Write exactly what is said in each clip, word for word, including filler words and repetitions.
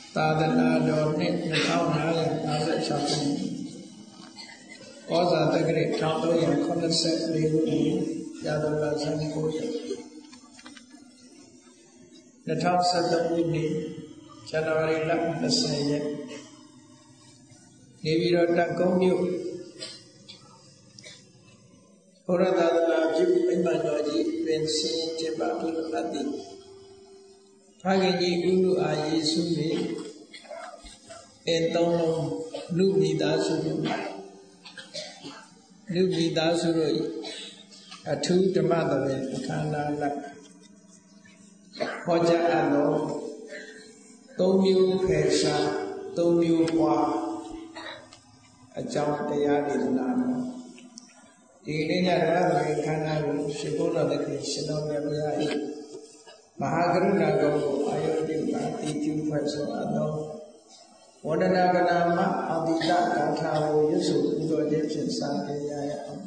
သာသနာတော်နှစ်နှစ်ထောင်ငါးရာ၅၆ခုနှစ်ဩဇာတက္ကရာတစ်ထောင်သုံးရာခုနှစ်ဆယ်လေးခုနှစ်ရာသလဆန်းကိုးရက်နှစ်ထောင်ဆယ်သုံးခုနှစ်ဇန်နဝါရီလ၂၀ရက်နေပြည်တော်တပ်ကုန်းမြို့ဘုရားသာသနာပြုမိမ္မာတော်ကြီးပင်စင်ကျင်းပပြုလုပ်အပ်သည်ဖခင်ကြီးဥလူအာယေစုနှင့်အင်သုံးလုံးလူမိသားစုတို့လူမိသားစုတို့အထူးဓမ္မသဘင်အခမ်းအနား၌ဟောကြားအပ်သောသုံးမျိုးဖယ်ရှားသုံးမျိုးပွားအကြောင်းတရားဒေသနာတော်ဒီနေ့ညဓမ္မသဘင်အခမ်းအနားကိုရှင်ဘုရားသခင်ရှင်တော်မြတ်ဘုရား၏မဟာကရုဏာတော်ကိုအာရုံပြုပါတည်ကျူဖွဲ့ဆိုအပ်သောဝန္ဒနာကနာမအတိတဂါထာကိုရွတ်ဆိုပူဇော်ခြင်းဖြင့်စတင်ရအောင်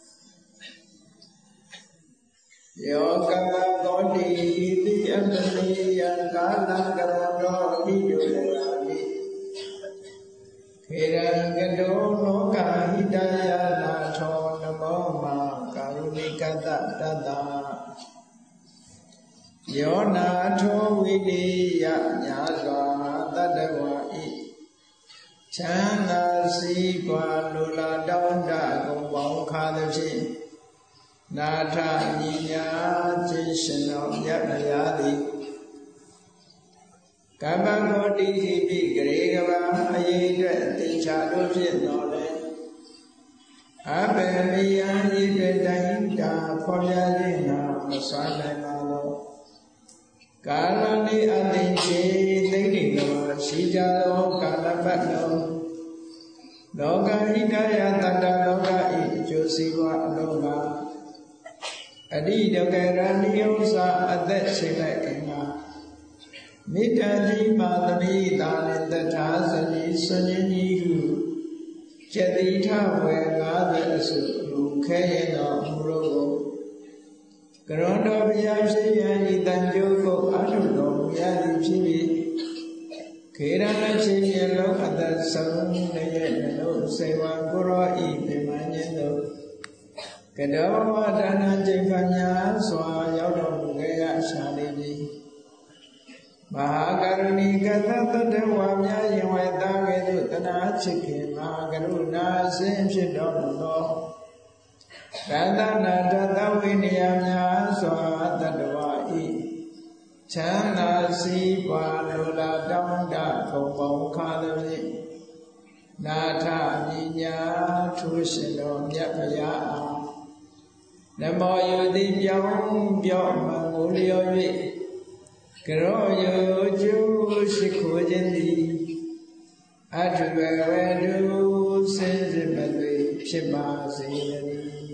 ယောကမသောတိတိအတ္တနိယံကာလံကရောတောတိယုလရာမိခေရံကတောလောကဟိတယနာထောနမောမာကာရုဏိကတတတ္တယောနာထောဝိနိယညာစွာတတ္တဝါဤချမ်းသာစီးပွားလူလာတောင်းတကုံပေါင်းခါသည်ဖြင့်နာထညီညာခြင်းရှင်တော်မြတ်ဗျာသည်ကမ္မဂောတိဟိပိဂရေကဘာအရေးအတွက်သင်္ချာတို့ဖြင့်တော်လဲအဘယ်မယံဤတဲ့တိုင်းတာဖော်ပြခြင်းနာမစွမ်းနိုင်ပါသောကာလနိအတိချေသိတိလောရှိကြသောကာလပတ်တော်လောကဟိတယတတ္တလောကဤအကျိုးစီးပွားအလုံးစုံအတိဒုက္ခရဏိယုသအသက်ရှင်တဲ့အိမ်မှာမိတ္တတိမာသမိတာနဲ့တထာဇနိစဉ္ကြီးဟုကျတိထဝေငါးသအစုလူခဲရင်တော်မူလို့ကရောတော်ဘုရားရှိရန်ဤတန်ကြိုးကိုအထုတော်မူရသည်ဖြစ်ပြီးခေရဏချင်းရလောအသက်ဆုံးတဲ့ရဲ့နှလုံးစေဝံကိုရောဤပြမဉ္ဇဉ်တို့ကတောဝဒါနကျိန်ဖန်များစွာရောက်တော်မူခဲ့ရရှာလိမ့်မည်မဟာကရုဏီကသတ္တဝါများယင်ဝဲသားကဲ့သို့တနာချစ်ခင်မဟာကရုဏာအစဉ်ဖြစ်တော်မူသောကတနာတသဝိနည်းများစွာတတ္တဝါဤချမ်းသာစီးပွားလိုလားတောင်းတခုံပေါင်းခါသည်ဖြင့်နာထပညာထူးရှင်တော်မြတ်ဗျာနမောယတိပြောင်းပြောင်းမှငိုလျော်၍ကရောယောကျိုးရှိခိုးခြင်းသည်အထုဘဝတုစင်စစ်မသွေဖြစ်ပါစေတည်း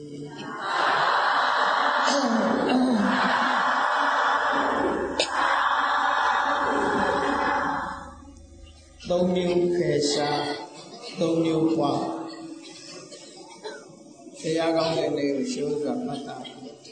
သုံးမျိုးခေရှာသုံးမျိုးပွားတရားကောင်းတဲ့နေ့ကိုရှုစွာမှတ်သား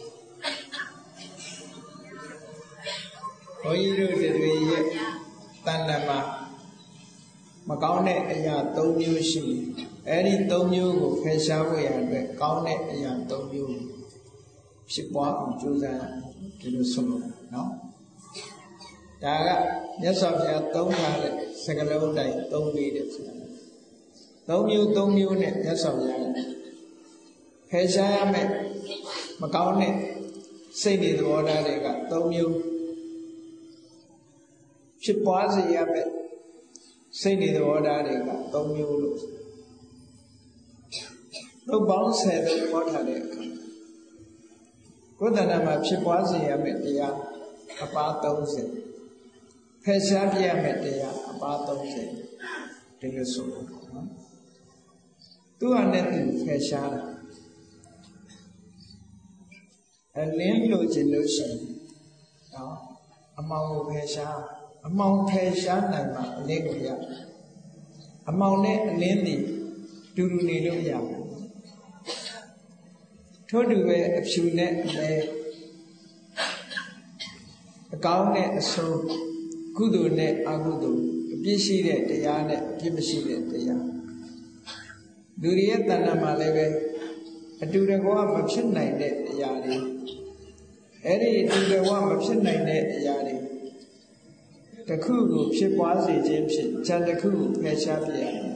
ဘုန်းကြီးတို့တွေရဲ့တဏ္ဍမှာမကောင်းတဲ့အရာသုံးမျိုးရှိတယ်အဲဒီသုံးမျိုးကိုဖယ်ရှားဖို့ရအတွက်ကောင်းတဲ့အရာသုံးမျိုးဖြစ်ပွားအောင်ကြိုးစားဒီလိုဆုံးလို့နော်ဒါကမြတ်စွာဘုရားသုံးထားတဲ့စကားလုံးတိုင်းသုံးပြီးတယ်ဆိုတာသုံးမျိုးသုံးမျိုးနဲ့မြတ်စွာဘုရားဖယ်ရှားရမယ်မကောင်းတဲ့စိတ်တွေသဘောထားတွေကသုံးမျိုးဖြစ်ပွားစေရမယ်စိတ်တွေသဘောထားတွေကသုံးမျိုးလို့သုံးပေါင်းဆယ်ပဲဟောထားတဲ့အခါကိုယ်တဏ္ဍာမှာဖြစ်ပွားစေရမယ်တရားအပါသုံးဆယ်ဖယ်ရှားပြရမယ်တရားအပါသုံးဆယ်ဒီလိုဆိုလို့နော်သူဟာနဲ့သူဖယ်ရှားတာအလင်းလို့ခြင်းလို့ရှိရင်နော်အမောင်ကိုဖယ်ရှားအမောင်ဖယ်ရှားနိုင်မှာအလင်းကိုရအမောင်နဲ့အလင်းတွေတူတူနေလို့ရထို့တူပဲအဖြူနဲ့အလဲအကောင်းနဲ့အဆိုးကုသိုလ်နဲ့အကုသိုလ်အပြစ်ရှိတဲ့တရားနဲ့အပြစ်မရှိတဲ့တရားလူတွေရဲ့တဏ္ဍာမှာလည်းပဲအတူတကွမဖြစ်နိုင်တဲ့အရာတွေအဲ့ဒီအတူတကွမဖြစ်နိုင်တဲ့အရာတွေတစ်ခုကိုဖြစ်ပွားစေခြင်းဖြင့်ဉာဏ်တစ်ခုကိုဖယ်ရှားပြရတယ်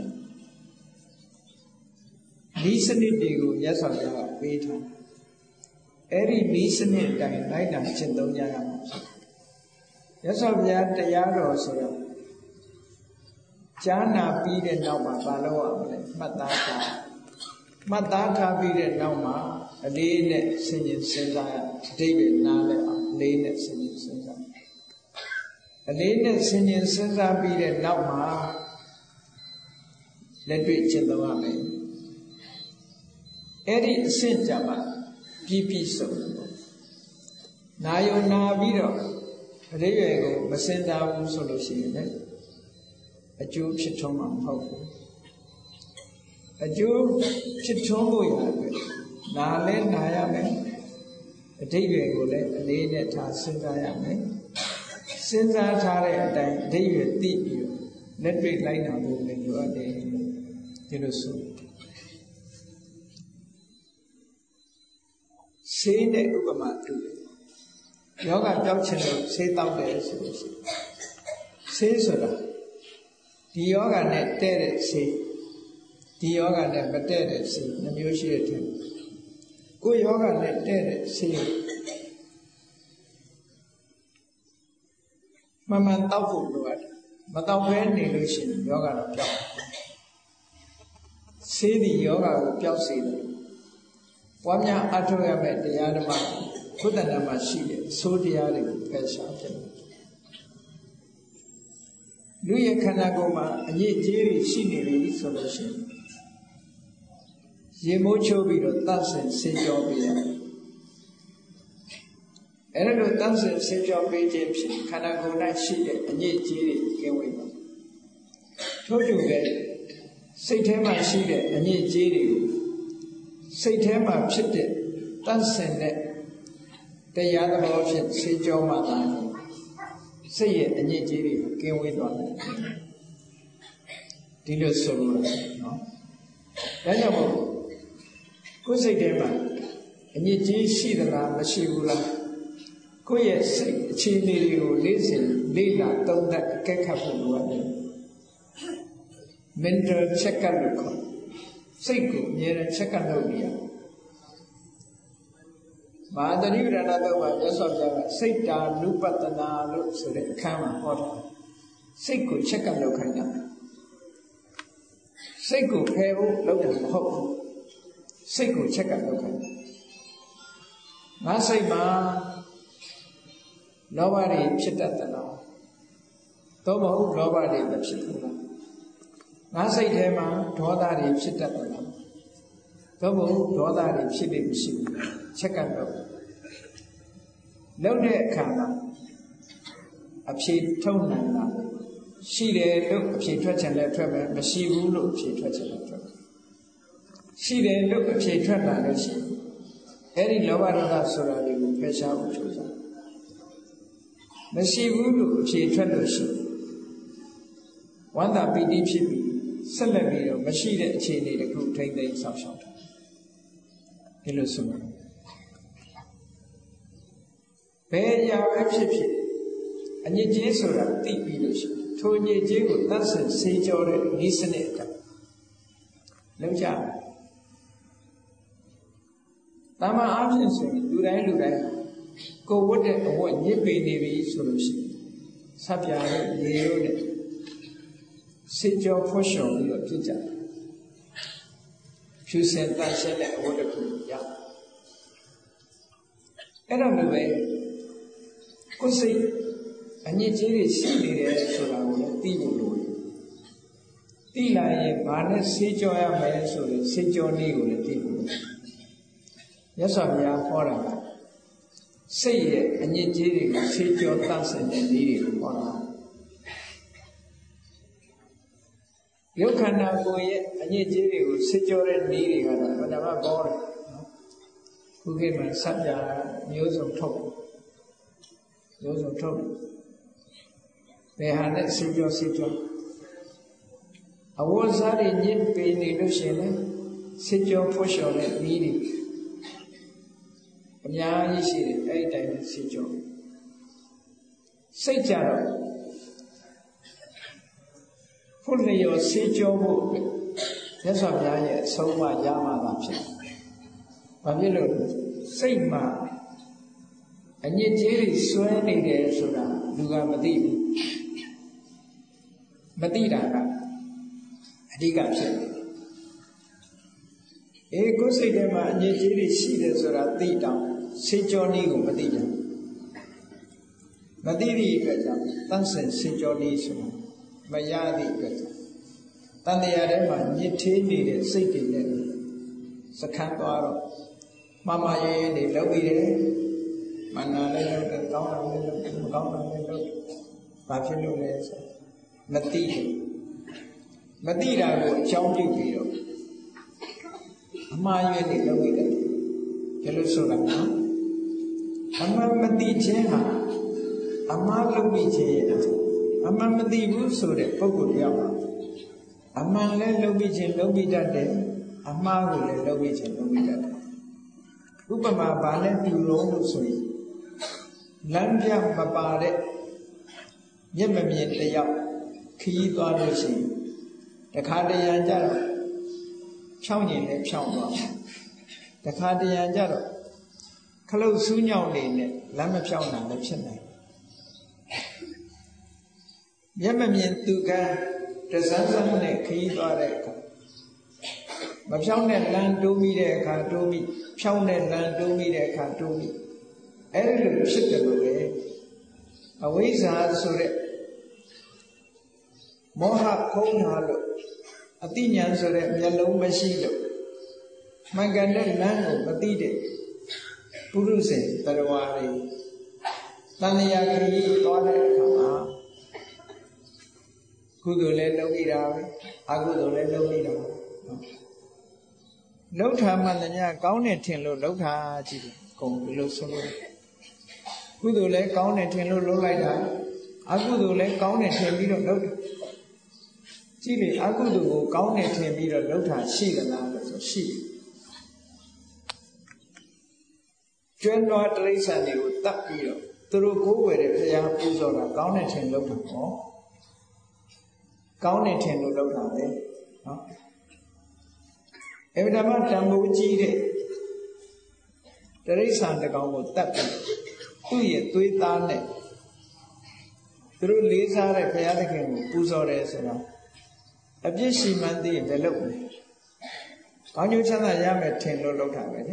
ဒီစနစ်တွေကိုရသော်ရပေးထားအဲ့ဒီဒီစနစ်အတိုင်းလိုက်တာရှင်းသုံးကြရမှာဖြစ်ရသော်ဗျာတရားတော်ဆိုတော့ကြားနာပြီးတဲ့နောက်မှာဘာလို့ရမလဲမှတ်သားထားမှတ်သားထားပြီးတဲ့နောက်မှာအလေးနဲ့စဉ်းကျင်စဉ်းစားရအတိတ်ပဲနားလဲအောင်အလေးနဲ့စဉ်းကျင်စဉ်းစားအလေးနဲ့စဉ်းကျင်စဉ်းစားပြီးတဲ့နောက်မှာလက်တွေ့ကျင့်သုံးရမယ်အဲ့ဒီအဆင့်ကြမှာပြီးပြီးဆုံးတယ်နာယုံနာပြီးတော့အရိရွယ်ကိုမစင်စားဘူးဆိုလို့ရှိရင်လည်းအကျိုးဖြစ်ထွန်းမှာမဟုတ်ဘူးအကျိုးဖြစ်ထွန်းဖို့ရအတွက်နာလဲနာရမယ်အဓိပ္ပာယ်ကိုလည်းအလေးနဲ့ထားစဉ်းစားရမယ်စဉ်းစားထားတဲ့အတိုင်းအဓိပ္ပာယ်သိပြီးတော့လက်တွေ့လိုက်နာဖို့လည်းလိုအပ်တယ်ဒီလိုဆိုဆေးနဲ့ဥပမာတူတယ်ယောဂတောက်ချင်လို့ဆေးတောက်တယ်ဆိုလို့ရှိရင်ဆေးဆိုတာဒီယောဂနဲ့တဲ့တဲ့ဆေးဒီယောဂနဲ့မတဲ့တဲ့ဆေးနှမျိုးရှိတဲ့ထင်ကိုယောဂနဲ့တဲ့တဲ့ဆေးမမှန်တောက်ဖို့လိုရတယ်မတောက်ဘဲနေလို့ရှိရင်ယောဂတော့ပျောက်ဆေးဒီယောဂကိုပျောက်စေတယ်ပွားများအထောက်ရမယ့်တရားဓမ္မဘုဒ္ဓနာမှာရှိတဲ့အဆိုးတရားတွေကိုဖယ်ရှားပြတယ်လူရဲ့ခန္ဓာကိုယ်မှာအညစ်အကြေးတွေရှိနေပြီဆိုလို့ရှိရင်ရေမိုးချိုးပြီးတော့တတ်ဆင်ဆေးကြောပေးရတယ်အဲ့ဒါလိုတတ်ဆင်ဆေးကြောပေးခြင်းဖြင့်ခန္ဓာကိုယ်၌ရှိတဲ့အညစ်အကြေးတွေကင်းဝေးပါထို့တူပဲစိတ်ထဲမှာရှိတဲ့အညစ်အကြေးတွေကိုစိတ်ထဲမှာဖြစ်တဲ့တတ်ဆင်တဲ့တရားသဘောဖြင့်ဆေးကြောမှသာစိတ်ရဲ့အညစ်အကြေးတွေကင်းဝေးသွားတယ်ဒီလိုဆိုလို့နော်ဒါကြောင့်မို့ကိုယ်စိတ်ထဲမှာအညစ်အကြေးရှိသလားမရှိဘူးလားကိုယ့်ရဲ့စိတ်အခြေအနေတွေကိုလေးစဉ်လေ့လာသုံးသပ်အကဲခတ်ဖို့လိုအပ်တယ် mental check up လို့ခေါ်စိတ်ကိုအမြဲတမ်း check up လုပ်နေရမဟာသတိပဋ္ဌာန်တော့ကမြတ်စွာဘုရားကစိတ်တာနုပတနာလို့ဆိုတဲ့အခန်းမှာဟောတာစိတ်ကို check up လုပ်ခိုင်းတာစိတ်ကိုဖယ်ဖို့လုပ်တယ်မဟုတ်ဘူးစိတ်ကို check up လုပ်ခိုင်းတယ်ငါစိတ်မှာလောဘတွေဖြစ်တတ်တယ်လားသို့မဟုတ်လောဘတွေမဖြစ်ဘူးလားငါစိတ်ထဲမှာဒေါသတွေဖြစ်တတ်တယ်လားသို့မဟုတ်ဒေါသတွေဖြစ်နေမရှိဘူးချက်ကပ်တော့လုပ်တဲ့အခါမှာအဖြေထုတ်နိုင်တာရှိတယ်လို့အဖြေထွက်ချင်လဲထွက်မယ်မရှိဘူးလို့အဖြေထွက်ချင်လဲထွက်မယ်ရှိတယ်လို့အဖြေထွက်လာလို့ရှိရင်အဲ့ဒီလောဘဒေါသဆိုတာတွေကိုဖယ်ရှားဖို့ကြိုးစားမရှိဘူးလို့အဖြေထွက်လို့ရှိရင်ဝန္တာပီတိဖြစ်ပြီးဆက်လက်ပြီးတော့မရှိတဲ့အခြေအနေတခုထိမ့်သိမ်းဆောင်ရှောက်တာဒီလိုဆိုမှာဘယ်အရာပဲဖြစ်ဖြစ်အညစ်အကြေးဆိုတာသိပြီးလို့ရှိရင်ထိုအညစ်အကြေးကိုသတ်ဆင်ဆေးကြောတဲ့ဤစနစ်အတိုင်းလုံးကြတာမန်အားဖြင့်ဆိုရင်လူတိုင်းလူတိုင်းကိုဝတ်တဲ့အဝတ်ညစ်ပေနေပြီဆိုလို့ရှိရင်ဆပ်ပြာနဲ့ရေရိုးနဲ့ဆေးကြောဖွရှော်ပြီးတော့ပြစ်ကြတယ်ဖြူစင်တန့်ရှင်းတဲ့အဝတ်တစ်ခုရအဲ့တော့လည်းပဲကိုယ်စိတ်အညစ်အကြေးတွေရှိနေတယ်ဆိုတာကိုလည်းသိဖို့လိုတယ်သိလာရင်ဘာနဲ့ဆေးကြောရမယ်ဆိုရင်ဆေးကြောနည်းကိုလည်းသိဖို့လိုတယ်မြတ်စွာဘုရားဟောတာကစိတ်ရဲ့အညစ်အကြေးတွေကိုဆေးကြောတန့်စင်တဲ့နည်းတွေကိုဟောတာယုတ်ခန္ဓာကိုယ်ရဲ့အညစ်အကြေးတွေကိုဆေးကြောတဲ့နည်းတွေကတော့ဘယ်နှမပေါ်တယ်နော်ခုခေတ်မှာစัจ जा မျိုးစုံထုတ်မျိုးစုံထုတ်ဘယ်ဟာနဲ့စေကြောစေကြောအဝတ်စားတွေညစ်ပေနေလို့ရှိရင်လည်းစေကြောဖွလျှော်တဲ့မိတွေအများကြီးရှိတယ်အဲ့ဒီတိုင်းနဲ့စေကြောစိတ်ကြတော့ဖွလျှော်စေကြောဖို့မြတ်စွာဘုရားရဲ့အဆုံးအမရမှာပါဖြစ်။ဘာဖြစ်လို့စိတ်မှာအညစ်အကြေးတွေစွဲနေတယ်ဆိုတာလူကမသိဘူး။မသိတာကအဓိကဖြစ်တယ်။အေးကိုယ်စိတ်ထဲမှာအညစ်အကြေးတွေရှိတယ်ဆိုတာသိတော့စေကြောနည်းကိုမသိကြဘူး။မသိသည့်အတွက်ကြောင့်သန့်စင်စေကြောနည်းဆိုတာမရသည့်အတွက်ကြောင့်တန်တရားထဲမှာညစ်ထေးနေတဲ့စိတ်တွေနဲ့စခန်းသွားတော့မမရဲရဲနေလုပ်ပြီးတယ်မနာလည်းလုပ်တယ်ကောင်းတာလည်းလုပ်တယ်မကောင်းတာလည်းလုပ်တယ်ဘာဖြစ်လို့လဲဆိုမသိဘူးမသိတာကိုအကြောင်းပြုပြီးတော့အမှားရွေးနေလုပ်ပြီးတယ်ဘယ်လိုဆိုတာနော်အမှန်မသိခြင်းဟာအမှားလုပ်ပြီးခြင်းရဲ့အမှန်မသိဘူးဆိုတဲ့ပုဂ္ဂိုလ်တယောက်ပါအမှန်လည်းလုပ်ပြီးခြင်းလုပ်ပြီးတတ်တယ်အမှားကိုလည်းလုပ်ပြီးခြင်းလုပ်ပြီးတတ်တယ်ဥပမာဘာနဲ့တူလုံးလို့ဆိုရင်လမ်းပြမပါတဲ့မျက်မမြင်တယောက်ခရီးသွားလို့ရှိရင်တခါတရံကြတော့ဖြောင်းရင်လည်းဖြောင်းသွားတခါတရံကြတော့ခလုတ်ဆူးညောင်းနေနဲ့လမ်းမဖြောင်းတာလည်းဖြစ်နိုင်မျက်မမြင်သူကတစမ်းစမ်းနဲ့ခရီးသွားတဲ့အခါမဖြောင်းတဲ့လမ်းတိုးမိတဲ့အခါတိုးမိဖြောင်းတဲ့လမ်းတိုးမိတဲ့အခါတိုးမိအဲ့ဒီလိုဖြစ်တယ်လို့ပဲအဝိဇ္ဇာဆိုတဲ့မောဟဖုံးတာလို့အတိညာဏ်ဆိုတဲ့မျက်လုံးမရှိလို့မှန်ကန်တဲ့လမ်းကိုမသိတဲ့ပုရုษေတရဝါတွေတဏှာခရီးသွားတဲ့အခါမှာကုသိုလ်လည်းလုပ်ပြီးတာပဲအကုသိုလ်လည်းလုပ်ပြီးတာလှုပ်ထာမှလည်းညကောင်းတယ်ထင်လို့လှုပ်ထာကြည့်တယ်ကုန်ဘယ်လိုဆိုလို့ကုသိုလ်လည်းကောင်းတယ်ထင်လို့လှုပ်လိုက်တာအကုသိုလ်လည်းကောင်းတယ်ထင်ပြီးတော့လှုပ်တယ်ကြည့်လေအကုသိုလ်ကိုကောင်းတယ်ထင်ပြီးတော့လှုပ်ထာရှိသလားလို့ဆိုရှိတယ်ကျွမ်းတော်တိရစ္ဆာန်တွေကိုတတ်ပြီးတော့သူတို့ကိုးကွယ်တဲ့ဘုရားပူဇော်တာကောင်းတယ်ထင်လှုပ်တာပေါ့ကောင်းတယ်ထင်လို့လုပ်တာပဲနော်အဲ့ဒါမှတန်ဖိုးကြီးတဲ့တိရစ္ဆာန်တစ်ကောင်ကိုတတ်ပြီးသူ့ရဲ့သွေးသားနဲ့သူတို့လေးစားတဲ့ဘုရားသခင်ကိုပူဇော်တယ်ဆိုတော့အပြစ်ရှိမှန်းသိရင်ဘယ်လုပ်လဲကောင်းကျိုးချမ်းသာရမယ်ထင်လို့လုပ်တာပဲလေ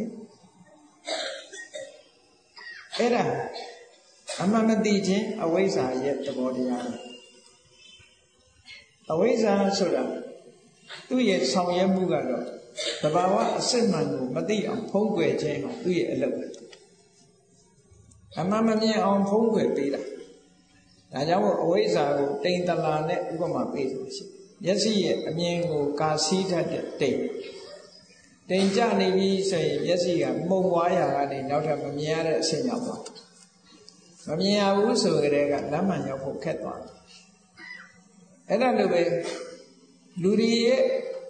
အဲ့ဒါအမှန်မသိခြင်းအဝိဇ္ဇာရဲ့သဘောတရားပဲအဝိဇ္ဇာဆိုတာသူ့ရဲ့ဆောင်ရွက်မှုကတော့သဘာဝအစစ်မှန်ကိုမသိအောင်ဖုံးကွယ်ခြင်းဟာသူ့ရဲ့အလုပ်ပဲအမှန်မမြင်အောင်ဖုံးကွယ်ပေးတာဒါကြောင့်မို့အဝိဇ္ဇာကိုတိမ်တလာနဲ့ဥပမာပေးဆိုရှိမျက်စိရဲ့အမြင်ကိုကာစီးတတ်တဲ့တိမ်တိမ်ကြနေပြီဆိုရင်မျက်စိကမှုံဝါးရာကနေနောက်ထပ်မမြင်ရတဲ့အဆင့်ရောက်သွားမမြင်ရဘူးဆိုကြတဲ့ကလမ်းမှန်ရောက်ဖို့ခက်သွားတယ်အဲ့ဒါလိုပဲလူတွေရဲ့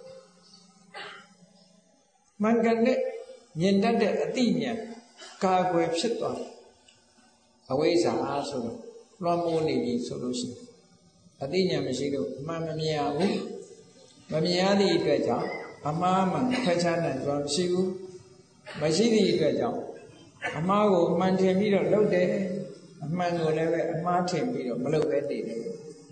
မှန်ကန်တဲ့မြင်တတ်တဲ့အတိညာဏ်ကာကွယ်ဖြစ်သွားတယ်အဝိဇ္ဇာအားဆိုတော့လွှမ်းမိုးနေပြီဆိုလို့ရှိရင်အတိညာဏ်မရှိလို့အမှန်မမြင်ရဘူးမမြင်ရသည့်အတွက်ကြောင့်အမှားမှန်ဖယ်ရှားနိုင်စွမ်းမရှိဘူးမရှိသည့်အတွက်ကြောင့်အမှားကိုအမှန်ထင်ပြီးတော့လုပ်တယ်အမှန်ကိုလည်းပဲအမှားထင်ပြီးတော့မလုပ်ပဲနေတယ်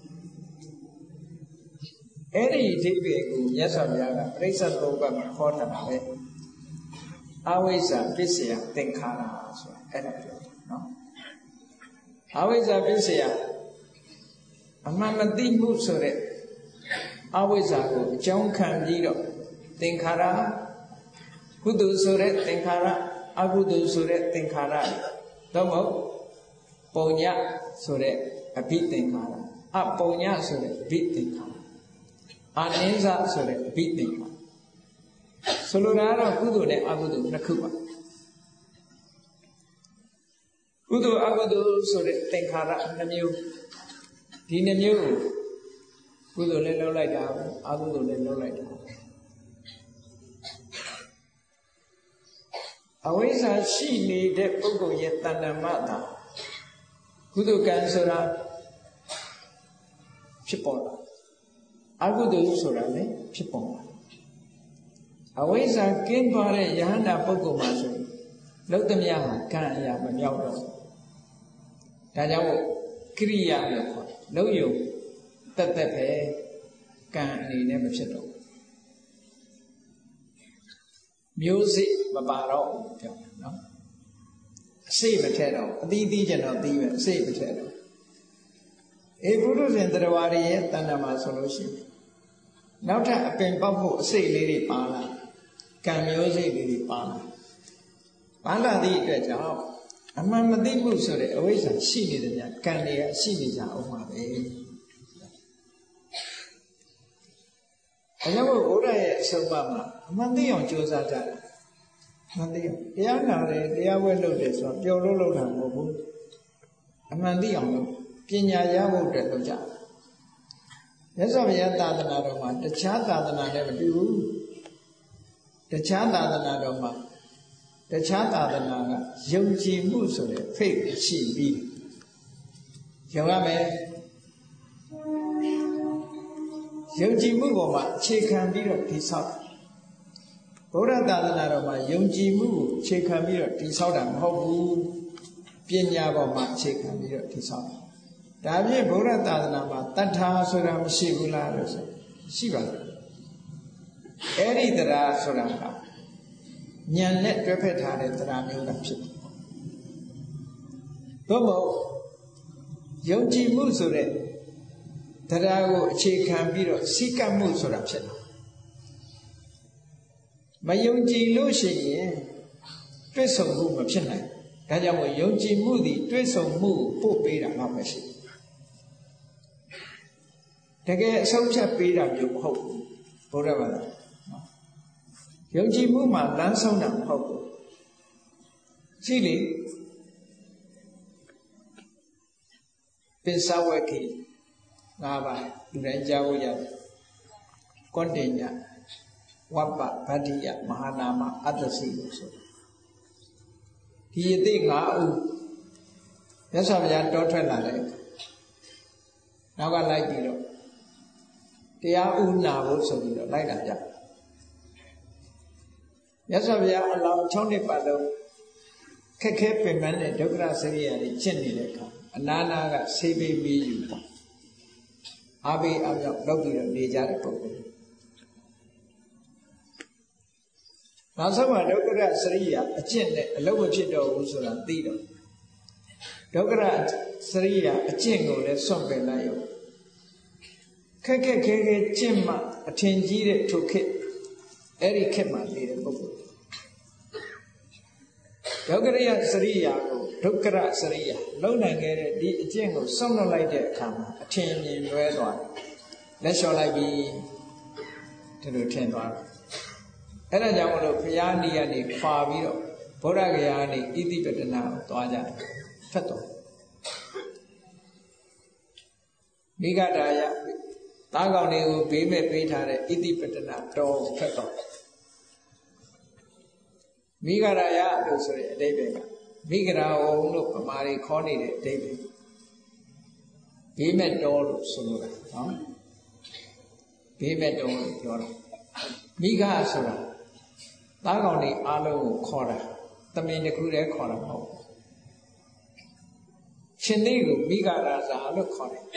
အဲ့ဒီအဓိပ္ပာယ်ကိုမြတ်စွာဘုရားကပရိစ္ဆေသုံးပါးမှာခေါ်ထားတာပဲအဝိဇ္ဇာပစ္စယသင်္ခါရဆိုတာအဲ့ဒါပြောတာနော်အဝိဇ္ဇာပစ္စယအမှန်မသိမှုဆိုတဲ့အဝိဇ္ဇာကိုအကြောင်းခံပြီးတော့သင်္ခါရကုသိုလ်ဆိုတဲ့သင်္ခါရအကုသိုလ်ဆိုတဲ့သင်္ခါရတော့မဟုတ်ပုံညဆိုတဲ့အဘိသင်္ခါရအပုံညဆိုတဲ့အဘိသင်္ခါရအာနိစ္စဆိုတဲ့အဘိသင်္ခါရဆိုလိုတာကတော့ကုသိုလ်နဲ့အကုသိုလ်နှစ်ခုပါကုသိုလ်အကုသိုလ်ဆိုတဲ့သင်္ခါရနှမျိုးဒီနှမျိုးကိုကုသိုလ်လည်းလုပ်လိုက်တာအကုသိုလ်လည်းလုပ်လိုက်တာအဝိဇ္ဇာရှိနေတဲ့ပုဂ္ဂိုလ်ရဲ့တဏ္ဍမတာကုသိုလ်ကံဆိုတာဖြစ်ပေါ်လာအကုသိုလ်ဆိုတာလည်းဖြစ်ပေါ်လာအဝိဇ္ဇာကင်းသွားတဲ့ယဟန္တာပုဂ္ဂိုလ်မှာဆိုရင်လုံးသမျှဟာကံအရာမမြောက်တော့ဒါကြောင့်ကိရိယာလို့ခေါ်တယ်လုံးယုံတက်တက်ပဲကံအနေနဲ့မဖြစ်တော့မျိုးစိမပါတော့ဘူးပြောတယ်နော်အစိမထဲတော့အသီးသီးကျင်တော့သီးပဲအစိမထဲတော့အေပုရုဇဉ်တရားဝါရီရဲ့တဏ္ဍာမှာဆိုလို့ရှိရင်နောက်ထပ်အပင်ပေါက်ဖို့အစိလေးတွေပါလာကံမျိုးစိလေးတွေပါလာပါလာသည့်အတွက်ကြောင့်အမှန်မသိမှုဆိုတဲ့အဝိဇ္ဇာရှိနေတယ်များကံတွေကရှိနေကြအောင်ပါပဲအဲကြောင့်ဘုရားရဲ့အဆုံးအမမှာအမှန်သိအောင်ကြိုးစားကြတယ်အမှန်သိအောင်တရားနာတယ်တရားဝဲလုပ်တယ်ဆိုတော့ပျော်လို့လုပ်တာမဟုတ်ဘူးအမှန်သိအောင်လုပ်ပညာရဖို့အတွက်လုပ်ကြတယ်မြတ်စွာဘုရားသာသနာတော်မှာတခြားသာသနာနဲ့မတူဘူးတခြားသာသနာတော်မှာတခြားသာသနာကယုံကြည်မှုဆိုတဲ့ဖိတ်ရှိပြီးယုံရမယ်ယုံကြည်မှုပေါ်မှာအခြေခံပြီးတော့တည်ဆောက်ဗုဒ္ဓသာသနာတော်မှာယုံကြည်မှုကိုအခြေခံပြီးတော့တည်ဆောက်တာမဟုတ်ဘူးပညာပေါ်မှာအခြေခံပြီးတော့တည်ဆောက်တာဒါဖြင့်ဗုဒ္ဓသာသနာမှာတတ္ထာဆိုတာမရှိဘူးလားလို့ဆိုရှိပါတယ်အဲ့ဒီတရားဆိုတာကဉာဏ်နဲ့တွဲဖက်ထားတဲ့တရားမျိုးကဖြစ်တယ်သို့မဟုတ်ယုံကြည်မှုဆိုတဲ့တရားကိုအခြေခံပြီးတော့စိကတ်မှုဆိုတာဖြစ်တယ်မယုံကြည်လို့ရှိရင်တွေ့ဆုံမှုမဖြစ်နိုင်ဒါကြောင့်မို့ယုံကြည်မှုသည်တွေ့ဆုံမှုကိုပို့ပေးတာတော့ပဲရှိတကယ်အဆုံးဖြတ်ပေးတာမျိုးမဟုတ်ဘူးဘုရားဘာသာယုံကြည်မှုမှာလမ်းဆုံးတာမဟုတ်ဘူးရှိလေပစ္စဝေကိငါးပါးလူတိုင်းကြားဖို့ရတယ်ကောတိညဝပ္ပဗတ္တိယမဟာနာမအတ္တစီလို့ဆိုတာဒီအသိငါးဦးမြတ်စွာဘုရားတောထွက်လာတယ်နောက်ကလိုက်ပြီးတော့တရားဥနာဖို့ဆိုပြီးတော့လိုက်လာကြမြတ်စွာဘုရားအလောင်း၆နှစ်ပတ်လုံးခက်ခဲပင်ပန်းတဲ့ဒုက္ခစရိယာတွေကျင့်နေတဲ့အခါအနာနာကဆေးပေးပြီးယူတာအားပေးအားပြောက်လုပ်ပြီးတော့နေကြတဲ့ပုဂ္ဂိုလ်နောက်ဆုံးမှာဒုက္ခစရိယာအကျင့်နဲ့အလုပ်မဖြစ်တော့ဘူးဆိုတာသိတော့ဒုက္ခစရိယာအကျင့်ကိုလည်းစွန့်ပယ်လိုက်ရောခက်ခက်ခဲခဲကျင့်မှအထင်ကြီးတဲ့ထိုခေတ်အဲ့ဒီခေတ်မှာနေတဲ့ပုဂ္ဂိုလ်ဒုက္ခရစရိယာကိုဒုက္ခရစရိယာလုံနိုင်ခဲ့တဲ့ဒီအကျင့်ကိုဆုံးလွတ်လိုက်တဲ့အခါမှာအထင်မြင်လွဲသွားတယ်လက်လျှော့လိုက်ပြီးဒီလိုထင်သွားတယ်အဲ့ဒါကြောင့်မလို့ဘုရားနေရာနေခွာပြီးတော့ဗုဒ္ဓဂယာနေဣတိပတနာကိုသွားကြတယ်ဖတ်တော့မိဂဒါယသားကောင်တွေကိုဘေးမဲ့ပေးထားတဲ့ဣတိပတနာတော်ဖတ်တော့မိဂရာယလို့ဆိုတဲ့အဓိပ္ပာယ်ကမိဂရာဝုံလို့ဗမာတွေခေါ်နေတဲ့အဓိပ္ပာယ်ဘေးမဲ့တော်လို့ဆိုလိုတာနော်ဘေးမဲ့တော်လို့ပြောတာမိဂဆိုတာသားကောင်တွေအားလုံးကိုခေါ်တာတမင်တစ်ခုတည်းခေါ်တာမဟုတ်ဘူးရှင်သေးကိုမိဂရာဇာလို့ခေါ်တယ်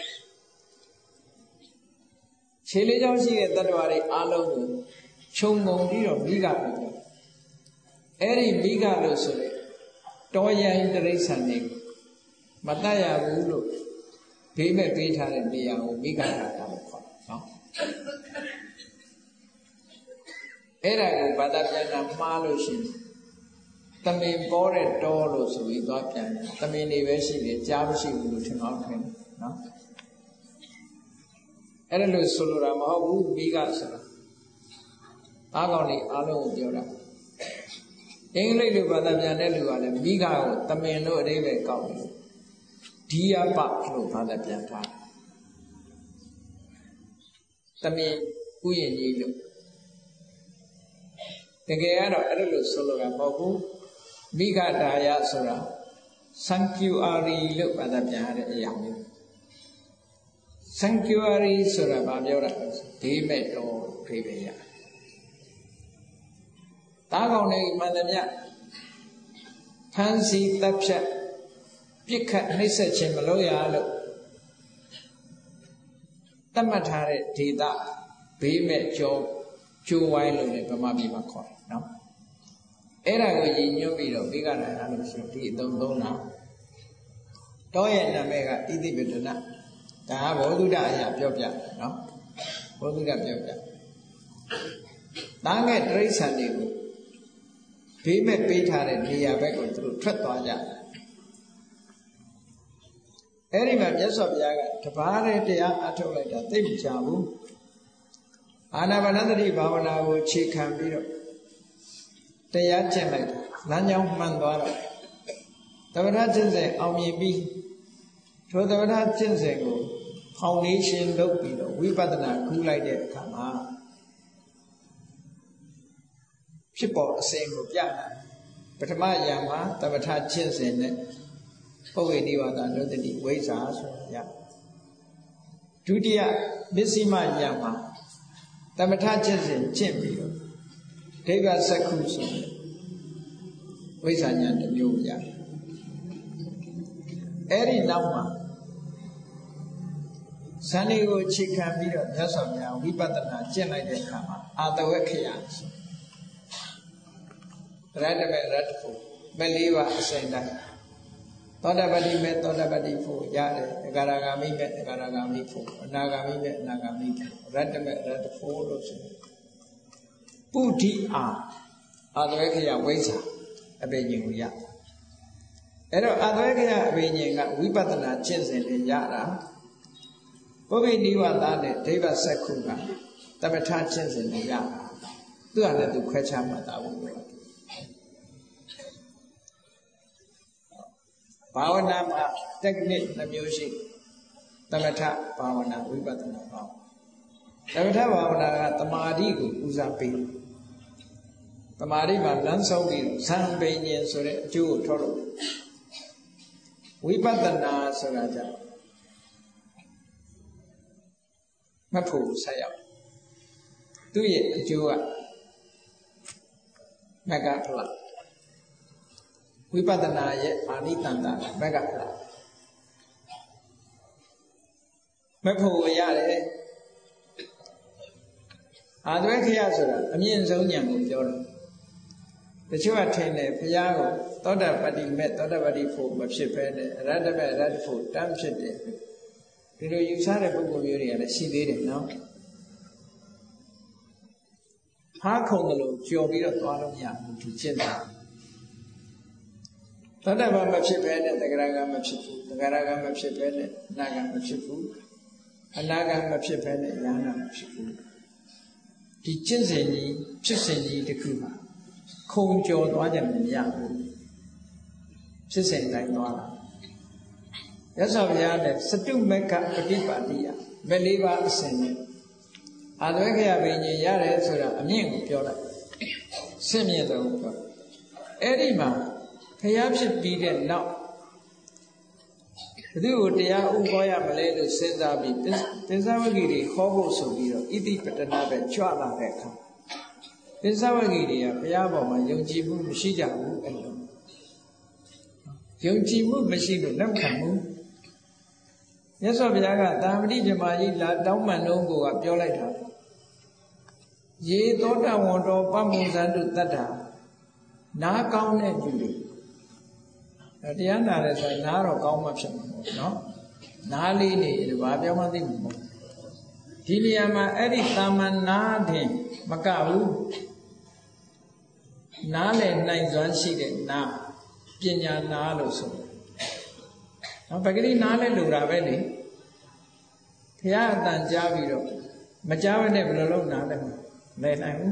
ခြေလေးချောင်းရှိတဲ့တတ္တဝါတွေအားလုံးကိုခြုံငုံပြီးတော့မိဂလို့ပြောအဲ့ဒီမိဂလို့ဆိုတဲ့တောရိုင်းတိရစ္ဆာန်တွေမတတ်ရဘူးလို့ဘေးမဲ့ပေးထားတဲ့နေရာကိုမိဂရာတာလို့ခေါ်တယ်နော်အဲ့ဒါကိုဘာသာပြန်တာမှားလို့ရှိရင်တမင်ပေါ်တဲ့တောလို့ဆိုပြီးသွားပြန်တယ်တမင်တွေပဲရှိတယ်ကြားမရှိဘူးလို့ထင်အောင်ထင်နော်အဲ့ဒါလို့ဆိုလိုတာမဟုတ်ဘူးမိဂဆိုတာသားကောင်တွေအားလုံးကိုပြောတာအင်္ဂလိပ်လိုဘာသာပြန်တဲ့လူကလည်းမိဂကိုတမင်လို့အဓိပ္ပာယ်ကောက်တယ်ဒီယပလို့ဘာသာပြန်ထားသမီးဥယျာဉ်ကြီးလို့တကယ်ကတော့အဲ့လိုဆိုလိုတာမဟုတ်ဘူးမိဂဒါယဆိုတာ sanctuary လို့ဘာသာပြန်ရတဲ့အရာမျိုး sanctuary ဆိုတာဘာပြောတာလဲဒီမဲ့တော်ခေပဲရတားကောင်နေမှန်တယ်မြတ်ဖန်စီတပ်ဖြတ်ပြစ်ခတ်နှိပ်စက်ခြင်းမလုပ်ရလို့တတ်မှတ်ထားတဲ့ဒေသဘေးမဲ့ကြောကျိုးဝိုင်းလို့လည်းဗမာပြည်မှာခေါ်တယ်နော်အဲ့ဒါကိုရည်ညွှန်းပြီးတော့မိဂဒါယလို့ဆိုဒီအသုံးသုံးတာတောရဲ့နာမည်ကဣတိပတနာဒါကဘောဓုဒအရာပြောပြတယ်နော်ဘောဓုဒပြောပြတားငယ်တိရစ္ဆာန်တွေကိုဘေးမဲ့ပေးထားတဲ့နေရာဘက်ကိုသူတို့ထွက်သွားကြတယ်အဲ့ဒီမှာမြတ်စွာဘုရားကတပါးတဲ့တရားအထုတ်လိုက်တာသိမကြဘူးအာနာပါနသတိဘာဝနာကိုခြေခံပြီးတော့တရားကျင့်လိုက်လမ်းကြောင်းမှန်သွားတော့သမထကျင့်စဉ်အောင်မြင်ပြီးထိုသမထကျင့်စဉ်ကိုဖောင်ဒေးရှင်းလုပ်ပြီးတော့ဝိပဿနာကူးလိုက်တဲ့အခါမှာဖြစ်ပေါ်အစဉ်ကိုပြတာပထမယံမှာသမထကျင့်စဉ်နဲ့ပုဝေနိဝါဒနုတ္တိဝိဇ္ဇာဆိုတာရဒုတိယမစ္စည်းမယံမှာသမထကျင့်စဉ်ကျင့်ပြီးတော့ဒိဗ္ဗစက္ခုဆိုဝိဇ္ဇာဉာဏ်တစ်မျိုးရအဲ့ဒီနောက်မှာဇန်နေကိုခြေခံပြီးတော့မြတ်စွာဘုရားဝိပဿနာကျင့်လိုက်တဲ့အခါမှာအာတဝက္ခယဆိုရတ္တမေရတ္တဖို့မဲ့လေးပါအစဉ်တိုင်းသောတာပတိမဲ့သောတာပတိဖို့ရတယ်အဂါရဂါမိမဲ့အဂါရဂါမိဖို့အနာဂါမိမဲ့အနာဂါမိဖို့ရတ္တမဲ့ရတ္တဖို့လို့ဆိုပုဒ္ဓိအာအာတဝက္ခယဝိဇ္ဇာအပေဉ္ကိုရအဲ့တော့အာတဝက္ခယအပေဉ္ကဝိပဿနာကျင့်စဉ်နဲ့ရတာပုဗ္ဗေနိဝါဒနဲ့ဒိဗ္ဗစက္ခုကသမထကျင့်စဉ်နဲ့ရတာသူ့ဟာလည်းသူခွဲခြားမှတ်တာဘူးဘာဝနာမှာ technique နှမျိုးရှိသမထဘာဝနာဝိပဿနာဘာဝသမထဘာဝနာကတမာတိကိုဦးစားပေးတမာတိမှာလမ်းဆုံးပြီးဇံပိဉ္ဉ်ဆိုတဲ့အကျိုးကိုထောက်လို့ဝိပဿနာဆိုတာကြောင့်မဖို့ဆက်ရောက်သူ့ရဲ့အကျိုးကမဂ္ဂဖလဝိပဿနာရဲ့အာနိတန္တမဂ္ဂဖလမဖို့ရတယ်အာတဝက္ခယဆိုတာအမြင့်ဆုံးဉာဏ်ကိုပြောတယ်တချို့ကထင်တယ်ဘုရားကိုသောတာပတ္တိမဲ့သောတာပတ္တိဖို့မဖြစ်ပဲနဲ့အရဟတမဲ့အရဟတဖို့တန်းဖြစ်တယ်ဒီလိုယူဆတဲ့ပုဂ္ဂိုလ်မျိုးတွေကလည်းရှိသေးတယ်နော်ဟာခုံတယ်လို့ကြော်ပြီးတော့သွားလို့မရဘူးဒီကျင့်တာသောတာပန်မဖြစ်ပဲနဲ့သဂရကမဖြစ်ဘူးသဂရကမဖြစ်ပဲနဲ့အနာဂတ်မဖြစ်ဘူးအနာဂတ်မဖြစ်ပဲနဲ့ဉာဏ်မဖြစ်ဘူးဒီကျင့်စဉ်ကြီးဖြစ်စဉ်ကြီးတစ်ခုပါခုံကျော်သွားကြမရဘူးဖြစ်စဉ်တိုင်းသွားတာရသော်ဘုရားနဲ့စတုမက္ခပฏิပါတိယမဲ့လေးပါအစဉ်နဲ့အာတဝက္ခယပင်ကြီးရတယ်ဆိုတာအမြင့်ကိုပြောလိုက်ဆင့်မြင့်တော့ပြောအဲ့ဒီမှာဘုရားဖြစ်ပြီးတဲ့နောက်ဘယ်သူကိုတရားဥဟောရမလဲလို့စဉ်းစားပြီးသင်္ဇဝဂီတွေခေါ်ဖို့ဆိုပြီးတော့ဣတိပတနာပဲကြွလာတဲ့အခါသင်္ဇဝဂီတွေကဘုရားပေါ်မှာယုံကြည်မှုမရှိကြဘူးအဲ့လိုယုံကြည်မှုမရှိလို့လက်ခံမှုမြတ်စွာဘုရားကတာမတိဇမာကြီးလာတောင်းပန်တော့ကိုကပြောလိုက်တာရေသောတဝန္တောပမုဇန္တုတတ္တာနားကောင်းတဲ့လူတွေတရားနာတယ်ဆိုရင်နားတော့ကောင်းမှဖြစ်မှာမဟုတ်နော်နားလေးနေတယ်ဘာပြောမှသိမှာမဟုတ်ဒီနေရာမှာအဲ့ဒီတာမန်နားတင်မကဘူးနားလေနိုင်စွမ်းရှိတဲ့နားပညာနားလို့ဆိုနော်ပဂတိနားလဲလိုတာပဲလေဘုရားအတန်ကြားပြီးတော့မကြားဘဲနဲ့ဘယ်လိုလုပ်နားလဲမလဲနိုင်ဘူး